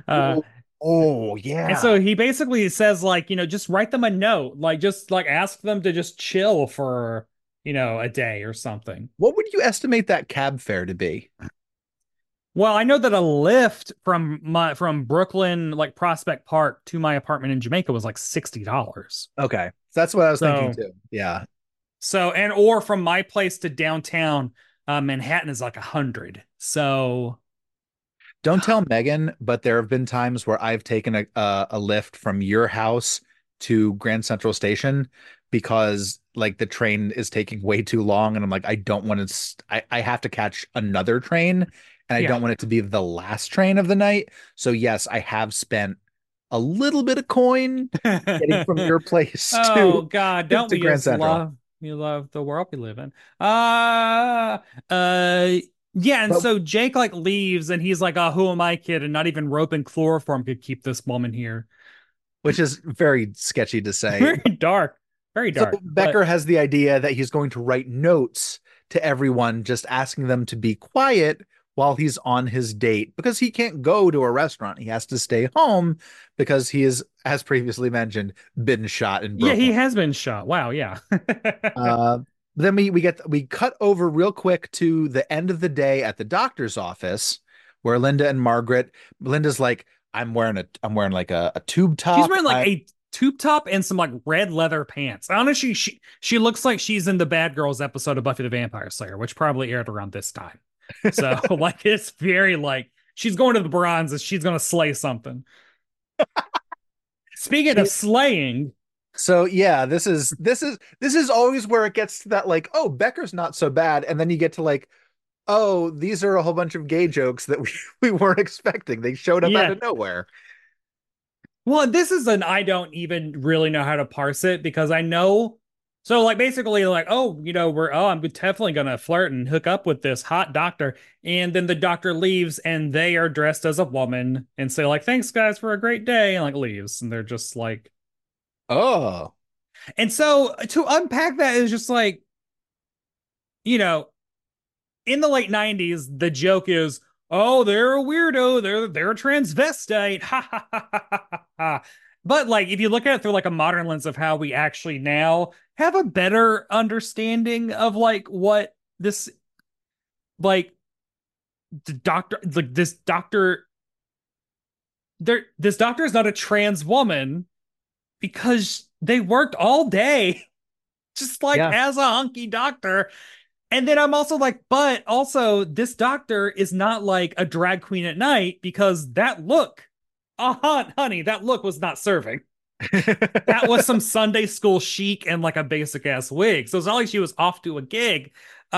Oh yeah. And so he basically says like, just write them a note, like just like ask them to just chill for, a day or something. What would you estimate that cab fare to be? Well, I know that a lift from Brooklyn, like Prospect Park, to my apartment in Jamaica was like $60. Okay, so that's what I was thinking too. Yeah. So or from my place to downtown Manhattan is like $100. So don't tell Megan, but there have been times where I've taken a lift from your house to Grand Central Station because like the train is taking way too long, and I'm like, I don't want to. I have to catch another train. And I don't want it to be the last train of the night. So yes, I have spent a little bit of coin getting from your place oh God, don't we Grand just Central. love the world we live in. Yeah, and so Jake like leaves and he's like, oh, who am I, kid? And not even rope and chloroform could keep this woman here. Which is very sketchy to say. Very dark. Very dark. So Becker has the idea that he's going to write notes to everyone, just asking them to be quiet while he's on his date, because he can't go to a restaurant. He has to stay home because he is, as previously mentioned, been shot in Brooklyn. Yeah, he has been shot. Wow, yeah. Then we cut over real quick to the end of the day at the doctor's office where Linda and Linda's like, I'm wearing like a tube top. She's wearing like a tube top and some like red leather pants. Honestly, she looks like she's in the Bad Girls episode of Buffy the Vampire Slayer, which probably aired around this time. So like it's very like she's going to the bronze, she's gonna slay something. Speaking of slaying. So yeah, this is always where it gets to that like, oh, Becker's not so bad, and then you get to like, oh, these are a whole bunch of gay jokes that we weren't expecting. They showed up out of nowhere. Well, this is I don't even really know how to parse it because I know. So like basically like, oh, I'm definitely going to flirt and hook up with this hot doctor. And then the doctor leaves and they are dressed as a woman and say like, thanks guys for a great day. And like leaves. And they're just like, oh. And so to unpack that is just like, in the late 90s, the joke is, oh, they're a weirdo. They're a transvestite. Ha ha ha ha ha ha. But like, if you look at it through like a modern lens of how we actually now have a better understanding of like what this, like the doctor, like this doctor is not a trans woman because they worked all day just like as a hunky doctor. And then I'm also like, but also this doctor is not like a drag queen at night because that look, honey, that look was not serving. That was some Sunday school chic and like a basic ass wig. So it's not like she was off to a gig.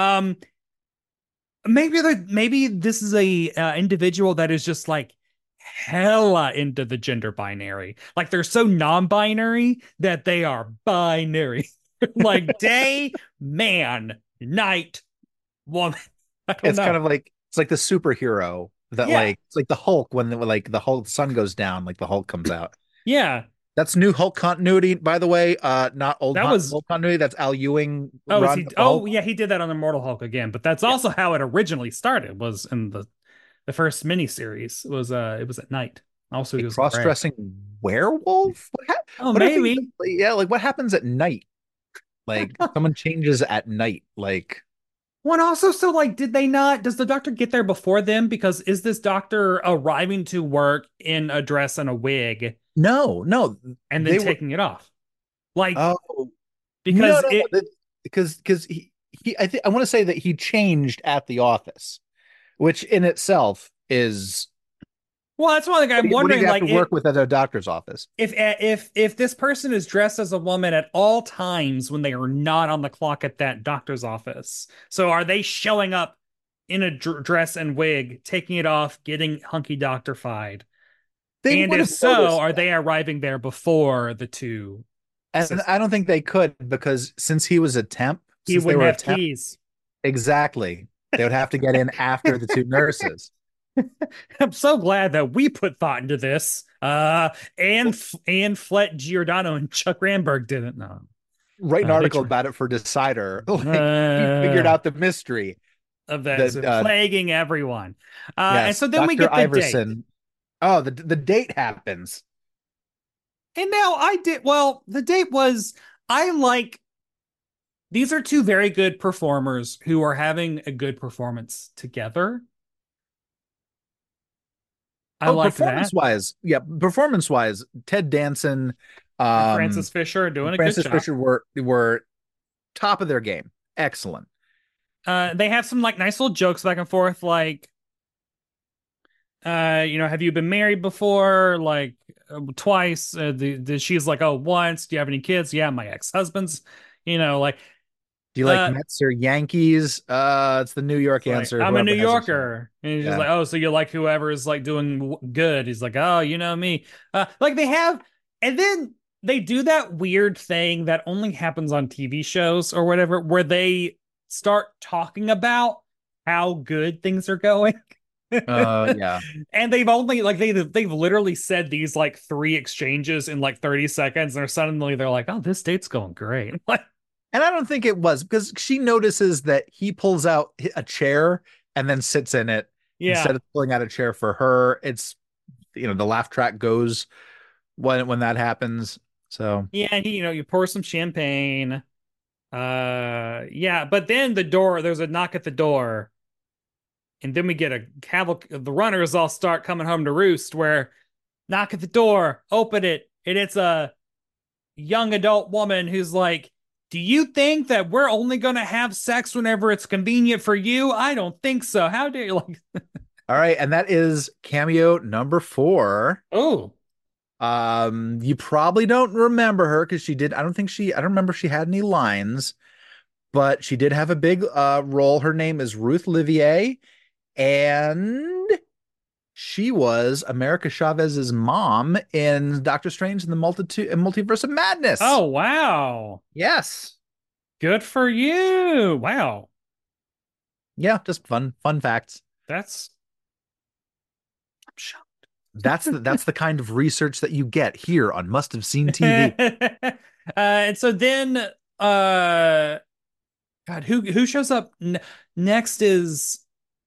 Maybe this is a individual that is just like hella into the gender binary. Like they're so non-binary that they are binary. Like day, man, night, woman. It's kind of like it's like the superhero that like it's like the Hulk when the Hulk sun goes down, like the Hulk comes out. Yeah. That's new Hulk continuity, by the way. Not old Hulk continuity. That's Al Ewing. He did that on Immortal Hulk again. But that's also how it originally started. Was in the first miniseries. It was at night. Also, he was cross-dressing werewolf. Maybe. What happens at night? Like someone changes at night. Like one also. So like, did they not? Does the doctor get there before them? Because is this doctor arriving to work in a dress and a wig? No, and then taking it off, like because he I want to say that he changed at the office, which in itself is that's one thing I'm wondering. Like to work with at a doctor's office, if this person is dressed as a woman at all times when they are not on the clock at that doctor's office, so are they showing up in a dress and wig, taking it off, getting hunky doctor-fied? And if so, are they arriving there before the two? And I don't think they could because since he was a temp, he wouldn't have keys. Exactly. They would have to get in after the two nurses. I'm so glad that we put thought into this. And Flet Giordano and Chuck Ramberg didn't know. Write an article about it for Decider. Like, he figured out the mystery of that plaguing everyone. Yes, and so then Dr. we get the Iverson. date. Oh, the date happens. And now the date was, these are two very good performers who are having a good performance together. I like that. Performance-wise, Ted Danson, Francis Fisher doing a good job. Francis Fisher were top of their game. Excellent. They have some like nice little jokes back and forth, like, have you been married before? Like twice. She's like, oh, once. Do you have any kids? Yeah, my ex-husband's. Like, do you like Mets or Yankees? It's the New York answer. I'm a New Yorker, and he's just like, oh, so you like whoever is like doing good? He's like, oh, you know me. Like they have, and then they do that weird thing that only happens on TV shows or whatever, where they start talking about how good things are going. Yeah. And they've only like they've literally said these like 3 exchanges in like 30 seconds, and they're like, oh, this date's going great. And I don't think it was, because she notices that he pulls out a chair and then sits in it instead of pulling out a chair for her. It's the laugh track goes when that happens. So yeah, and you pour some champagne. Yeah, but then there's a knock at the door, and then we get a the runners all start coming home to roost, where knock at the door, open it, and it's a young adult woman who's like, do you think that we're only going to have sex whenever it's convenient for you? I don't think so. How dare you? Like, All right, and that is cameo number 4. oh, You probably don't remember her because I don't remember if she had any lines, but she did have a big role. Her name is Ruth Livier, and she was America Chavez's mom in Doctor Strange and the Multiverse of Madness. oh, wow. Yes. Good for you. Wow. Yeah, just fun facts. I'm shocked. That's the kind of research that you get here on Must Have Seen TV. And so then, God, who shows up next is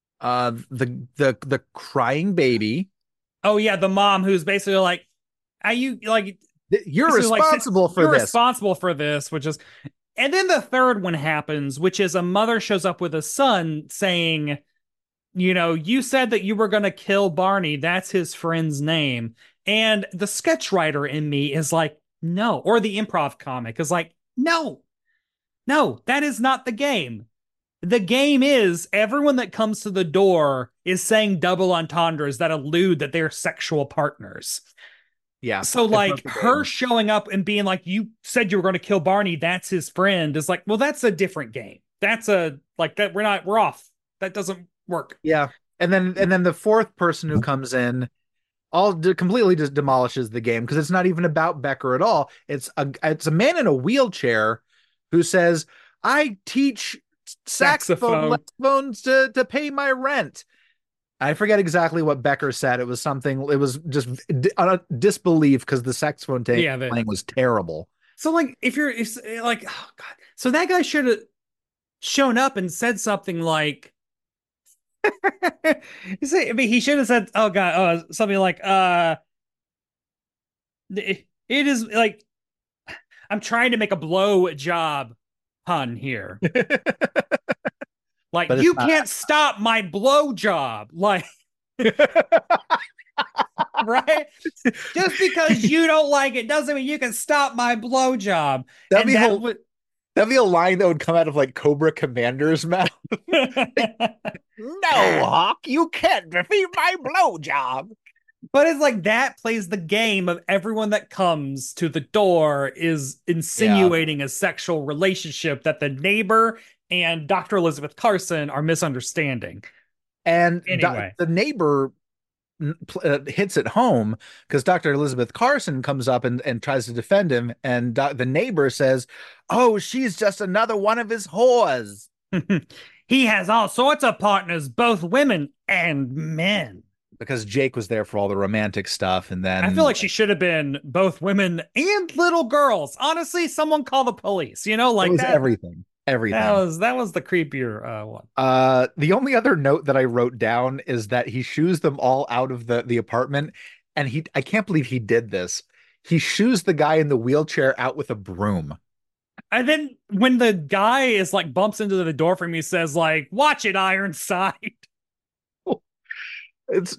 The crying baby. oh yeah, the mom who's basically like, are you like you're responsible for you're this. responsible for this, which is, and then the third one happens, which is a mother shows up with a son saying, you know, you said that you were going to kill Barney. That's his friend's name. And the sketch writer in me is like, no. Or the improv comic is like, no, that is not the game. The game is everyone that comes to the door is saying double entendres that allude that they're sexual partners. Yeah. So like her showing up and being like, you said you were going to kill Barney. That's his friend, is like, well, that's a different game. That's a like that. We're off. That doesn't work. Yeah. And then the fourth person who comes in completely just demolishes the game because it's not even about Becker at all. It's a man in a wheelchair who says, I teach saxophone lessons to pay my rent. I forget exactly what Becker said. It was just disbelief because the saxophone playing was terrible. So like, if like, oh God, so that guy should have shown up and said something like, he should have said, oh God, something like, it is like, I'm trying to make a blow job pun here. Like, you can't stop my blow job. Like, right? Just because you don't like it doesn't mean you can stop my blow job. That'd be a line that would come out of like Cobra Commander's mouth. No, Hawk, you can't defeat my blowjob. But it's like that plays the game of everyone that comes to the door is insinuating a sexual relationship that the neighbor and Dr. Elizabeth Carson are misunderstanding. And anyway, the neighbor hits it home because Dr. Elizabeth Carson comes up and tries to defend him. And the neighbor says, oh, she's just another one of his whores. He has all sorts of partners, both women and men. Because Jake was there for all the romantic stuff. And then I feel like she should have been both women and little girls. Honestly, someone call the police, you know, like it was that. Everything. That was the creepier one. The only other note that I wrote down is that he shoos them all out of the apartment. And I can't believe he did this. He shoos the guy in the wheelchair out with a broom. And then when the guy is like bumps into the door for me, says like, watch it, Ironside. It's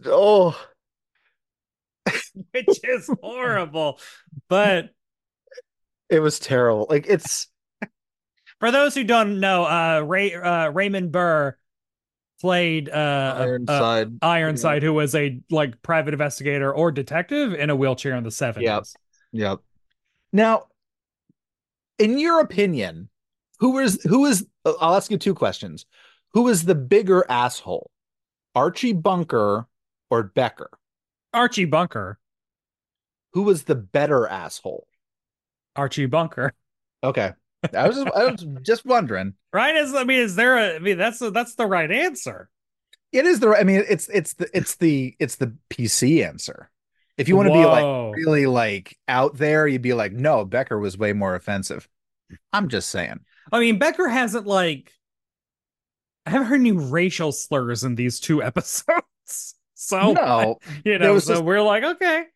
which is horrible, but it was terrible. Like, it's for those who don't know, Raymond Burr played Ironside, who was a like private investigator or detective in a wheelchair in the 70s. Yep. Now, in your opinion, who is I'll ask you two questions. Who is the bigger asshole? Archie Bunker or Becker? Archie Bunker. Who was the better asshole? Archie Bunker. Okay. I was just wondering. Right? That's the right answer. It is it's the PC answer. If you want to be like really like out there, you'd be like, no, Becker was way more offensive. I'm just saying. I mean, Becker hasn't like, I haven't heard any racial slurs in these two episodes. So, no, so we're like, okay.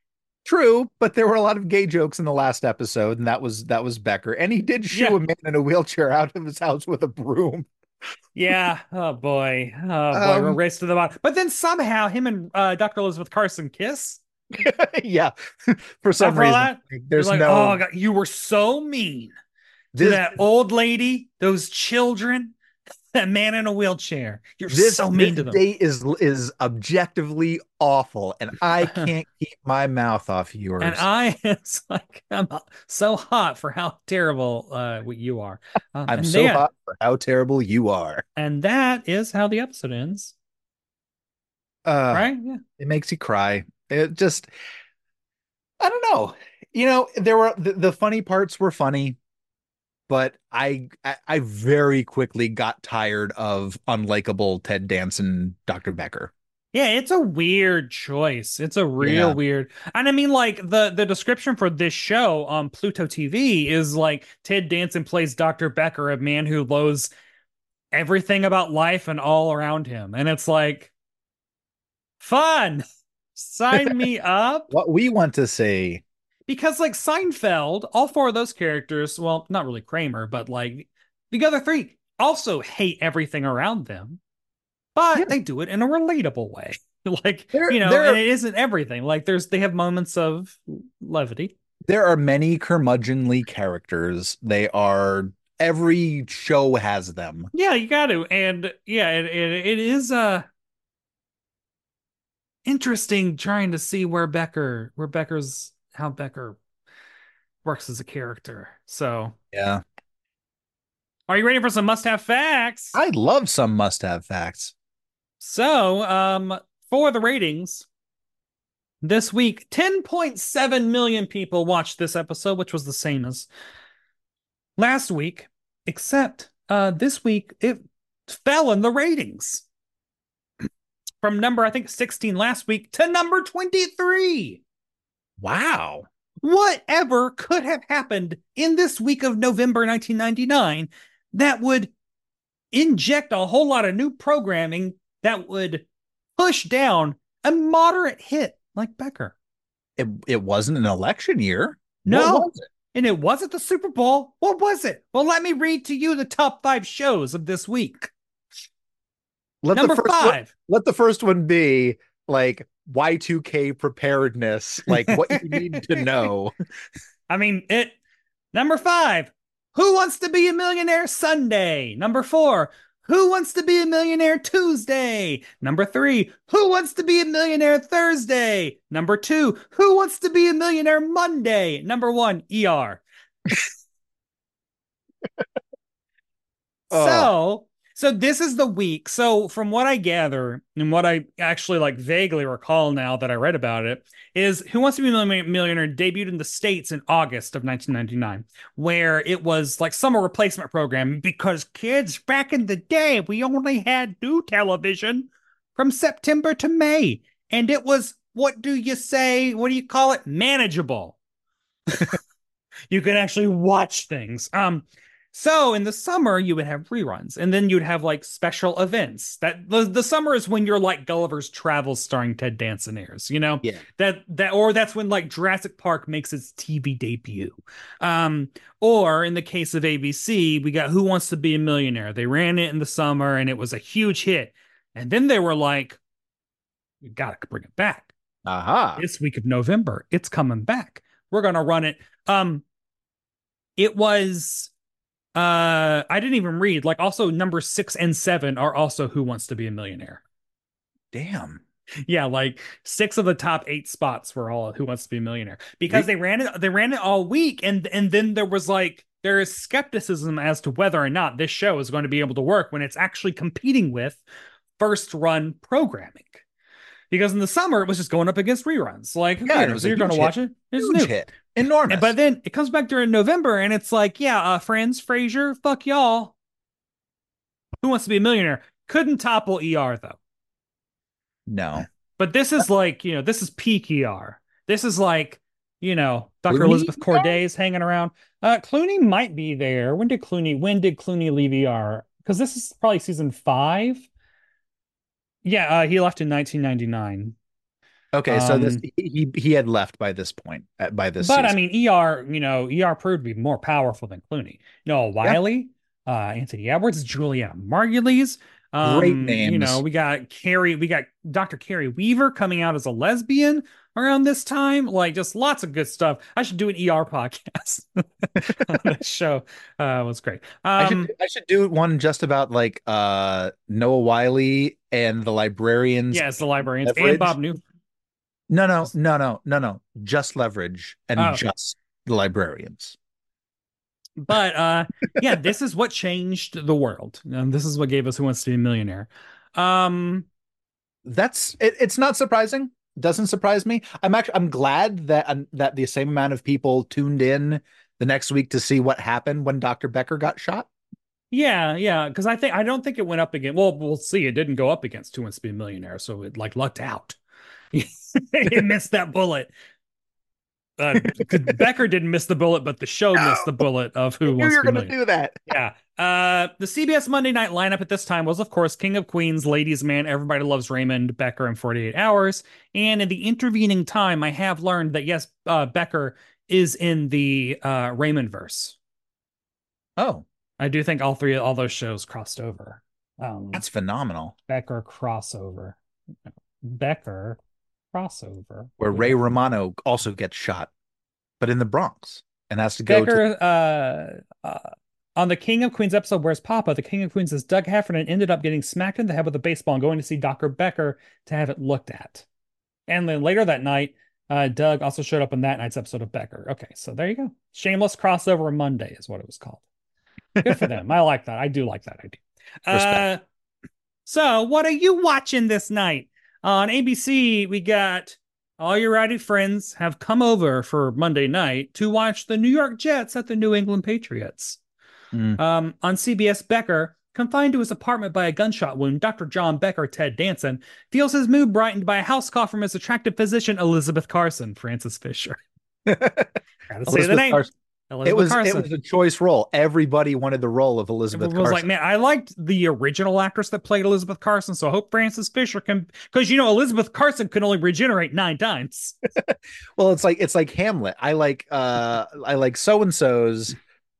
True, but there were a lot of gay jokes in the last episode, and that was Becker. And he did shoo a man in a wheelchair out of his house with a broom. Yeah. Oh boy. We're Um, raced to the bottom. But then somehow him and Dr. Elizabeth Carson kiss. yeah, for some After all reason, that, there's you're like, no oh God, you were so mean to this that old lady, those children, that man in a wheelchair. You're this so mean this to them. date is objectively awful, and I can't keep my mouth off yours. And it's like, I'm so hot for how terrible you are. I'm so hot for how terrible you are. And that is how the episode ends. Right? Yeah. It makes you cry. It just, I don't know. You know, there were the funny parts were funny, but I very quickly got tired of unlikable Ted Danson, Dr. Becker. Yeah, it's a weird choice. It's a real weird. And I mean, like the description for this show on Pluto TV is like Ted Danson plays Dr. Becker, a man who knows everything about life and all around him. And it's like, fun. Sign me up. What we want to say. Because like Seinfeld, all four of those characters, well, not really Kramer, but like the other three also hate everything around them, but they do it in a relatable way. Like, and it isn't everything. Like they have moments of levity. There are many curmudgeonly characters. Every show has them. Yeah, you got to. And yeah, it is interesting trying to see how Becker works as a character. So yeah. Are you ready for some must-have facts? I love some must-have facts. So, for the ratings this week, 10.7 million people watched this episode, which was the same as last week, except this week it fell in the ratings. From number, I think, 16 last week to number 23. Wow. Whatever could have happened in this week of November 1999 that would inject a whole lot of new programming that would push down a moderate hit like Becker? It wasn't an election year. No. What was it? And it wasn't the Super Bowl. What was it? Well, let me read to you the top 5 shows of this week. Number 5. Let the first one be like Y2K preparedness, like what you need to know. I mean, number 5, Who Wants to Be a Millionaire Sunday. Number 4, Who Wants to Be a Millionaire Tuesday. Number 3, Who Wants to Be a Millionaire Thursday. Number 2, Who Wants to Be a Millionaire Monday. Number 1, ER. So this is the week. So from what I gather and what I actually like vaguely recall now that I read about it is Who Wants to Be a Millionaire debuted in the States in August of 1999, where it was like summer replacement program because kids back in the day, we only had new television from September to May. And it was, what do you call it? Manageable. You could actually watch things. So in the summer, you would have reruns, and then you'd have like special events. That the summer is when you're like Gulliver's Travels starring Ted Danson airs, you know? Yeah. Or that's when like Jurassic Park makes its TV debut. Or in the case of ABC, we got Who Wants to Be a Millionaire? They ran it in the summer and it was a huge hit. And then they were like, we gotta bring it back. This week of November, it's coming back. We're gonna run it. It was I didn't even read, like, also number 6 and 7 are also Who Wants to Be a Millionaire. Damn. Yeah, like 6 of the top 8 spots were all Who Wants to Be a Millionaire because they ran it all week, and then there is skepticism as to whether or not this show is going to be able to work when it's actually competing with first run programming. Because in the summer, it was just going up against reruns. Like, so you're going to watch it? It's new. Hit. Enormous. But then it comes back during November, and it's like, Friends, Frasier, fuck y'all. Who Wants to Be a Millionaire? Couldn't topple ER, though. No. But this is like, this is peak ER. This is like, Dr. Elizabeth Corday's hanging around. Clooney might be there. When did Clooney leave ER? Because this is probably season 5. Yeah, he left in 1999. Okay, so this he had left by this point by this But I season. mean, ER proved to be more powerful than Clooney. Noah Yeah, Wiley, Anthony Edwards, Juliana Margulies. great names. We got Dr. Carrie Weaver coming out as a lesbian around this time. Like, just lots of good stuff. I should do an ER podcast. This show was great. I should do one just about like Noah Wiley and the librarians. Yeah, it's the librarians and Leverage. Bob New. No. Just Leverage and Oh. just the librarians. But yeah, this is what changed the world. This is what gave us Who Wants to Be a Millionaire. That's it, it's not surprising. Doesn't surprise me. I'm glad that the same amount of people tuned in the next week to see what happened when Dr. Becker got shot. Yeah, because I don't think it went up again. Well, we'll see. It didn't go up against Who Wants to Be a Millionaire, so it like lucked out. It missed that bullet. 'Cause Becker didn't miss the bullet, but the show missed the bullet of Who Wants You're to Be a going to Millionaire. do that. Yeah. The CBS Monday night lineup at this time was, of course, King of Queens, Ladies Man, Everybody Loves Raymond, Becker, and 48 Hours. And in the intervening time, I have learned that, yes, Becker is in the Raymond verse. Oh, I do think all those shows crossed over. that's phenomenal. Becker crossover. Becker crossover. Where Ray Romano also gets shot, but in the Bronx, and has to go Becker, on the King of Queens episode, Where's Papa? The King of Queens is Doug Heffernan ended up getting smacked in the head with a baseball and going to see Dr. Becker to have it looked at. And then later that night, Doug also showed up in that night's episode of Becker. Okay, so there you go. Shameless crossover Monday is what it was called. Good for them. I like that. I do like that idea. So what are you watching this night? On ABC, we got all your rowdy friends have come over for Monday night to watch the New York Jets at the New England Patriots. On CBS, Becker, confined to his apartment by a gunshot wound, Dr. John Becker, Ted Danson, feels his mood brightened by a house call from his attractive physician, Elizabeth Carson, Frances Fisher. Gotta say the name. It was a choice role. Everybody wanted the role of Elizabeth Carson. Was like, man, I liked the original actress that played Elizabeth Carson, so I hope Frances Fisher can, because Elizabeth Carson can only regenerate 9 times. Well, it's like Hamlet. I like so and so's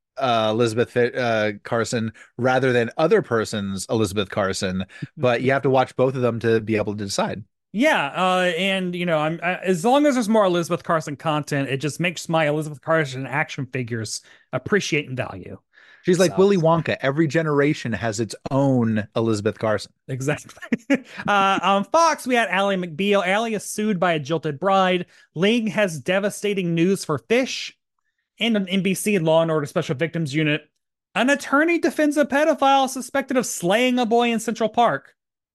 Elizabeth Carson rather than other person's Elizabeth Carson, but you have to watch both of them to be able to decide. Yeah, and I'm as long as there's more Elizabeth Carson content, it just makes my Elizabeth Carson action figures appreciate and value. She's like Willy Wonka. Every generation has its own Elizabeth Carson. Exactly. On Fox, we had Ally McBeal. Ally is sued by a jilted bride. Ling has devastating news for Fish. And on NBC, Law and Order Special Victims Unit, an attorney defends a pedophile suspected of slaying a boy in Central Park.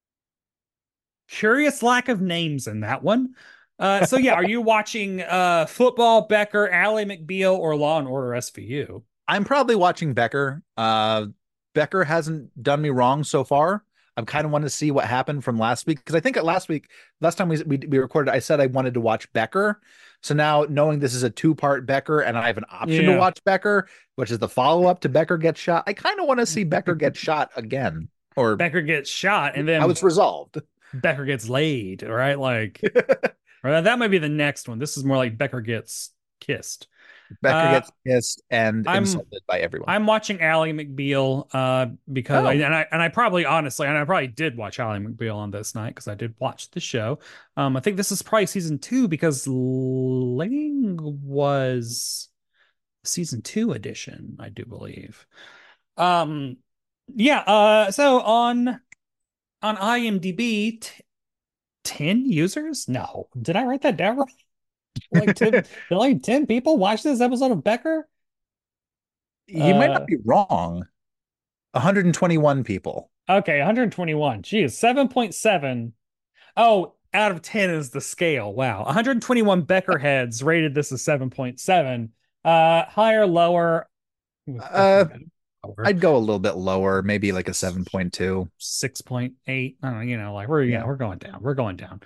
Curious lack of names in that one. So yeah, are you watching football, Becker, Ally McBeal, or Law and Order SVU? I'm probably watching Becker. Becker hasn't done me wrong so far. I kind of want to see what happened from last week, because I think last time we recorded, I said I wanted to watch Becker. So now, knowing this is a 2-part Becker and I have an option to watch Becker, which is the follow-up to Becker Gets Shot, I kind of want to see Becker get shot again. Or Becker gets shot and then how it's resolved. Becker gets laid, right? Like, or that might be the next one. This is more like Becker gets kissed. Becker gets kissed and insulted by everyone. I'm watching Ally McBeal because I probably did watch Ally McBeal on this night because I did watch the show. I think this is probably season 2 because Ling was season 2 edition, I do believe. So on IMDb, 10 users? No. Did I write that down right? Like 10 people watch this episode of Becker? You might not be wrong. 121 people. Okay, 121. Geez, 7.7. Oh, out of 10 is the scale. Wow. 121 Becker heads rated this as 7.7. Higher, lower? I'd go a little bit lower, maybe like a 7.2. 6.8. I don't know, we're going down. We're going down.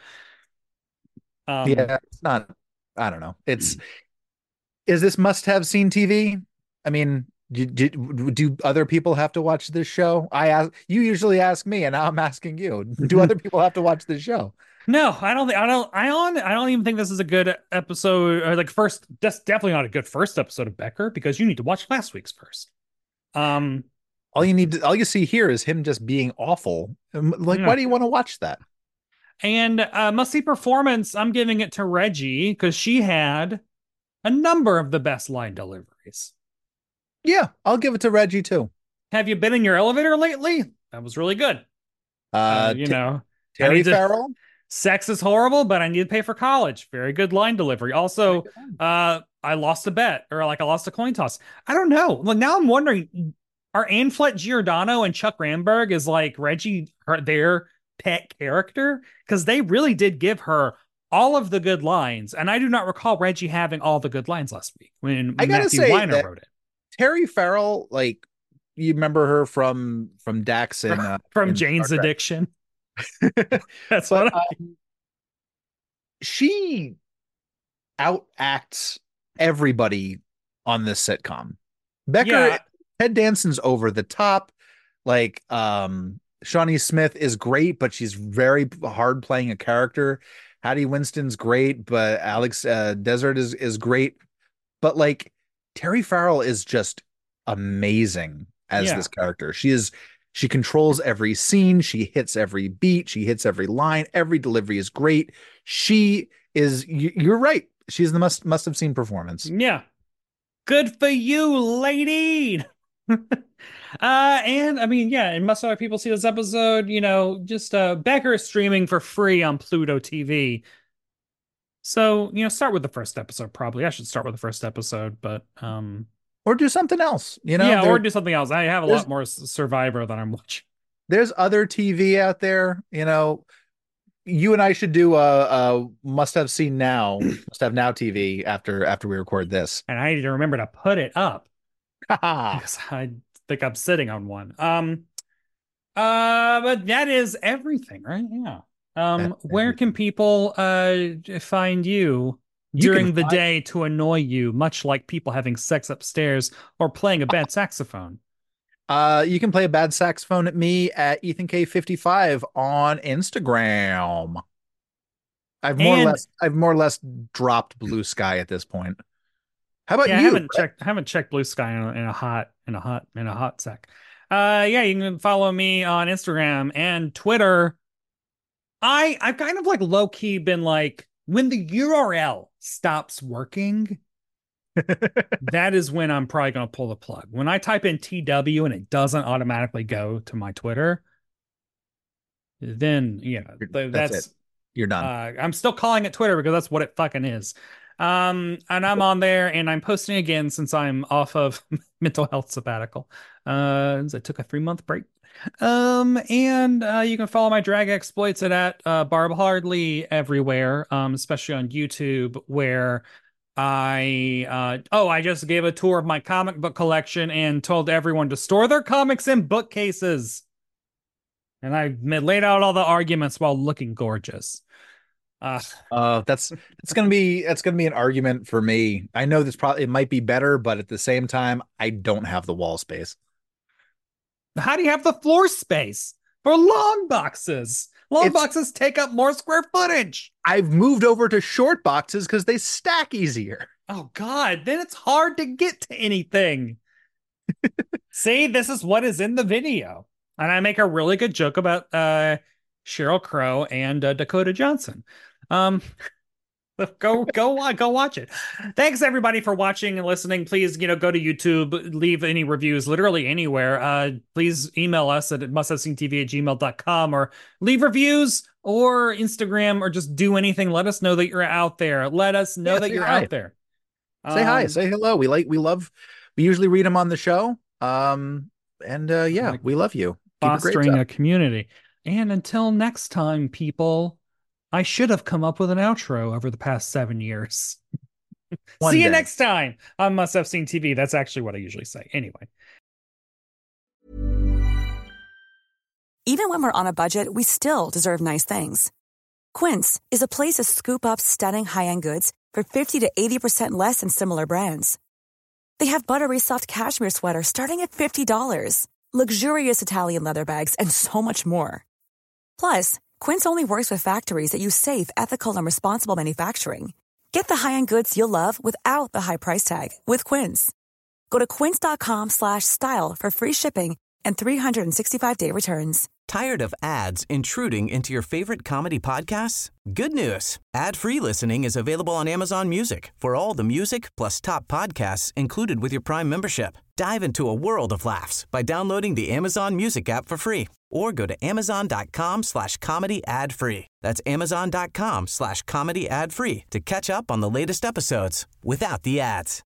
It's not, I don't know. Is this must-have seen TV? I mean, do other people have to watch this show? You usually ask me, and now I'm asking you. Do other people have to watch this show? No, I don't even think this is a good episode, or like first. That's definitely not a good first episode of Becker, because you need to watch last week's first. All you see here is him just being awful. Like, Yeah. why do you want to watch that? And must see performance. I'm giving it to Reggie because she had a number of the best line deliveries. Yeah, I'll give it to Reggie too. Have you been in your elevator lately? That was really good. You know, Terry Farrell. Sex is horrible, but I need to pay for college. Very good line delivery. Also, I lost a bet, or like I lost a coin toss. I don't know. Well, now I'm wondering, are Anflet Giordano and Chuck Ramberg is like Reggie their pet character? Because they really did give her all of the good lines, and I do not recall Reggie having all the good lines last week when I gotta Matthew say Weiner that wrote it. Terry Farrell, like, you remember her from Dax and From in Jane's Star Trek. Addiction. That's But what she outacts everybody on this sitcom. Becker, Yeah. Ted Danson's over the top. Like, Shawnee Smith is great, but she's very hard playing a character. Hattie Winston's great, but Alex Desert is great. But like, Terry Farrell is just amazing as Yeah. this character. She controls every scene. She hits every beat. She hits every line. Every delivery is great. She is, you're right. She's the must have seen performance. Yeah. Good for you, lady. And I mean, yeah, and most other people see this episode, you know, just Becker is streaming for free on Pluto TV. So, you know, start with the first episode, probably. I should start with the first episode, but Or do something else, you know? yeah, or do something else. I have a there's- lot more Survivor that I'm watching. There's other TV out there, you know. You and I should do a must have now TV after we record this. And I need to remember to put it up Haha. because I think I'm sitting on one. But that is everything, right? Yeah. Where can people find you during the day to annoy you, much like people having sex upstairs or playing a bad saxophone? You can play a bad saxophone at me at EthanK55 on Instagram. I've more or less dropped Blue Sky at this point. How about Yeah, you? I haven't checked Blue Sky in a hot sec. Yeah, you can follow me on Instagram and Twitter. I've kind of like low key been like, when the URL stops working, that is when I'm probably going to pull the plug. When I type in TW and it doesn't automatically go to my Twitter, then yeah, that's it. You're done. I'm still calling it Twitter because that's what it fucking is. And I'm on there and I'm posting again since I'm off of mental health sabbatical. I took a 3-month break. And you can follow my drag exploits at Barb Hardley everywhere, especially on YouTube, where I just gave a tour of my comic book collection and told everyone to store their comics in bookcases. And I laid out all the arguments while looking gorgeous. That's gonna be an argument for me. I know it might be better, but at the same time, I don't have the wall space. How do you have the floor space for long boxes? Boxes take up more square footage. I've moved over to short boxes because they stack easier. Oh God, then it's hard to get to anything. See, this is what is in the video. And I make a really good joke about Sheryl Crow and Dakota Johnson. Go watch it. Thanks everybody for watching and listening. Please, go to YouTube, leave any reviews literally anywhere. Please email us at musthavesceentv@gmail.com or leave reviews or Instagram or just do anything. Let us know that you're out there. Let us know that you're out there. Say hi, say hello. We usually read them on the show. We love you. Fostering a community. And until next time, people, I should have come up with an outro over the past 7 years. See you next time on Must Have Seen TV. That's actually what I usually say. Anyway. Even when we're on a budget, we still deserve nice things. Quince is a place to scoop up stunning high-end goods for 50 to 80% less than similar brands. They have buttery soft cashmere sweaters starting at $50, luxurious Italian leather bags, and so much more. Plus, Quince only works with factories that use safe, ethical, and responsible manufacturing. Get the high-end goods you'll love without the high price tag with Quince. Go to quince.com/style for free shipping and 365-day returns. Tired of ads intruding into your favorite comedy podcasts? Good news. Ad-free listening is available on Amazon Music for all the music plus top podcasts included with your Prime membership. Dive into a world of laughs by downloading the Amazon Music app for free or go to amazon.com/comedy ad-free. That's amazon.com/comedy ad-free to catch up on the latest episodes without the ads.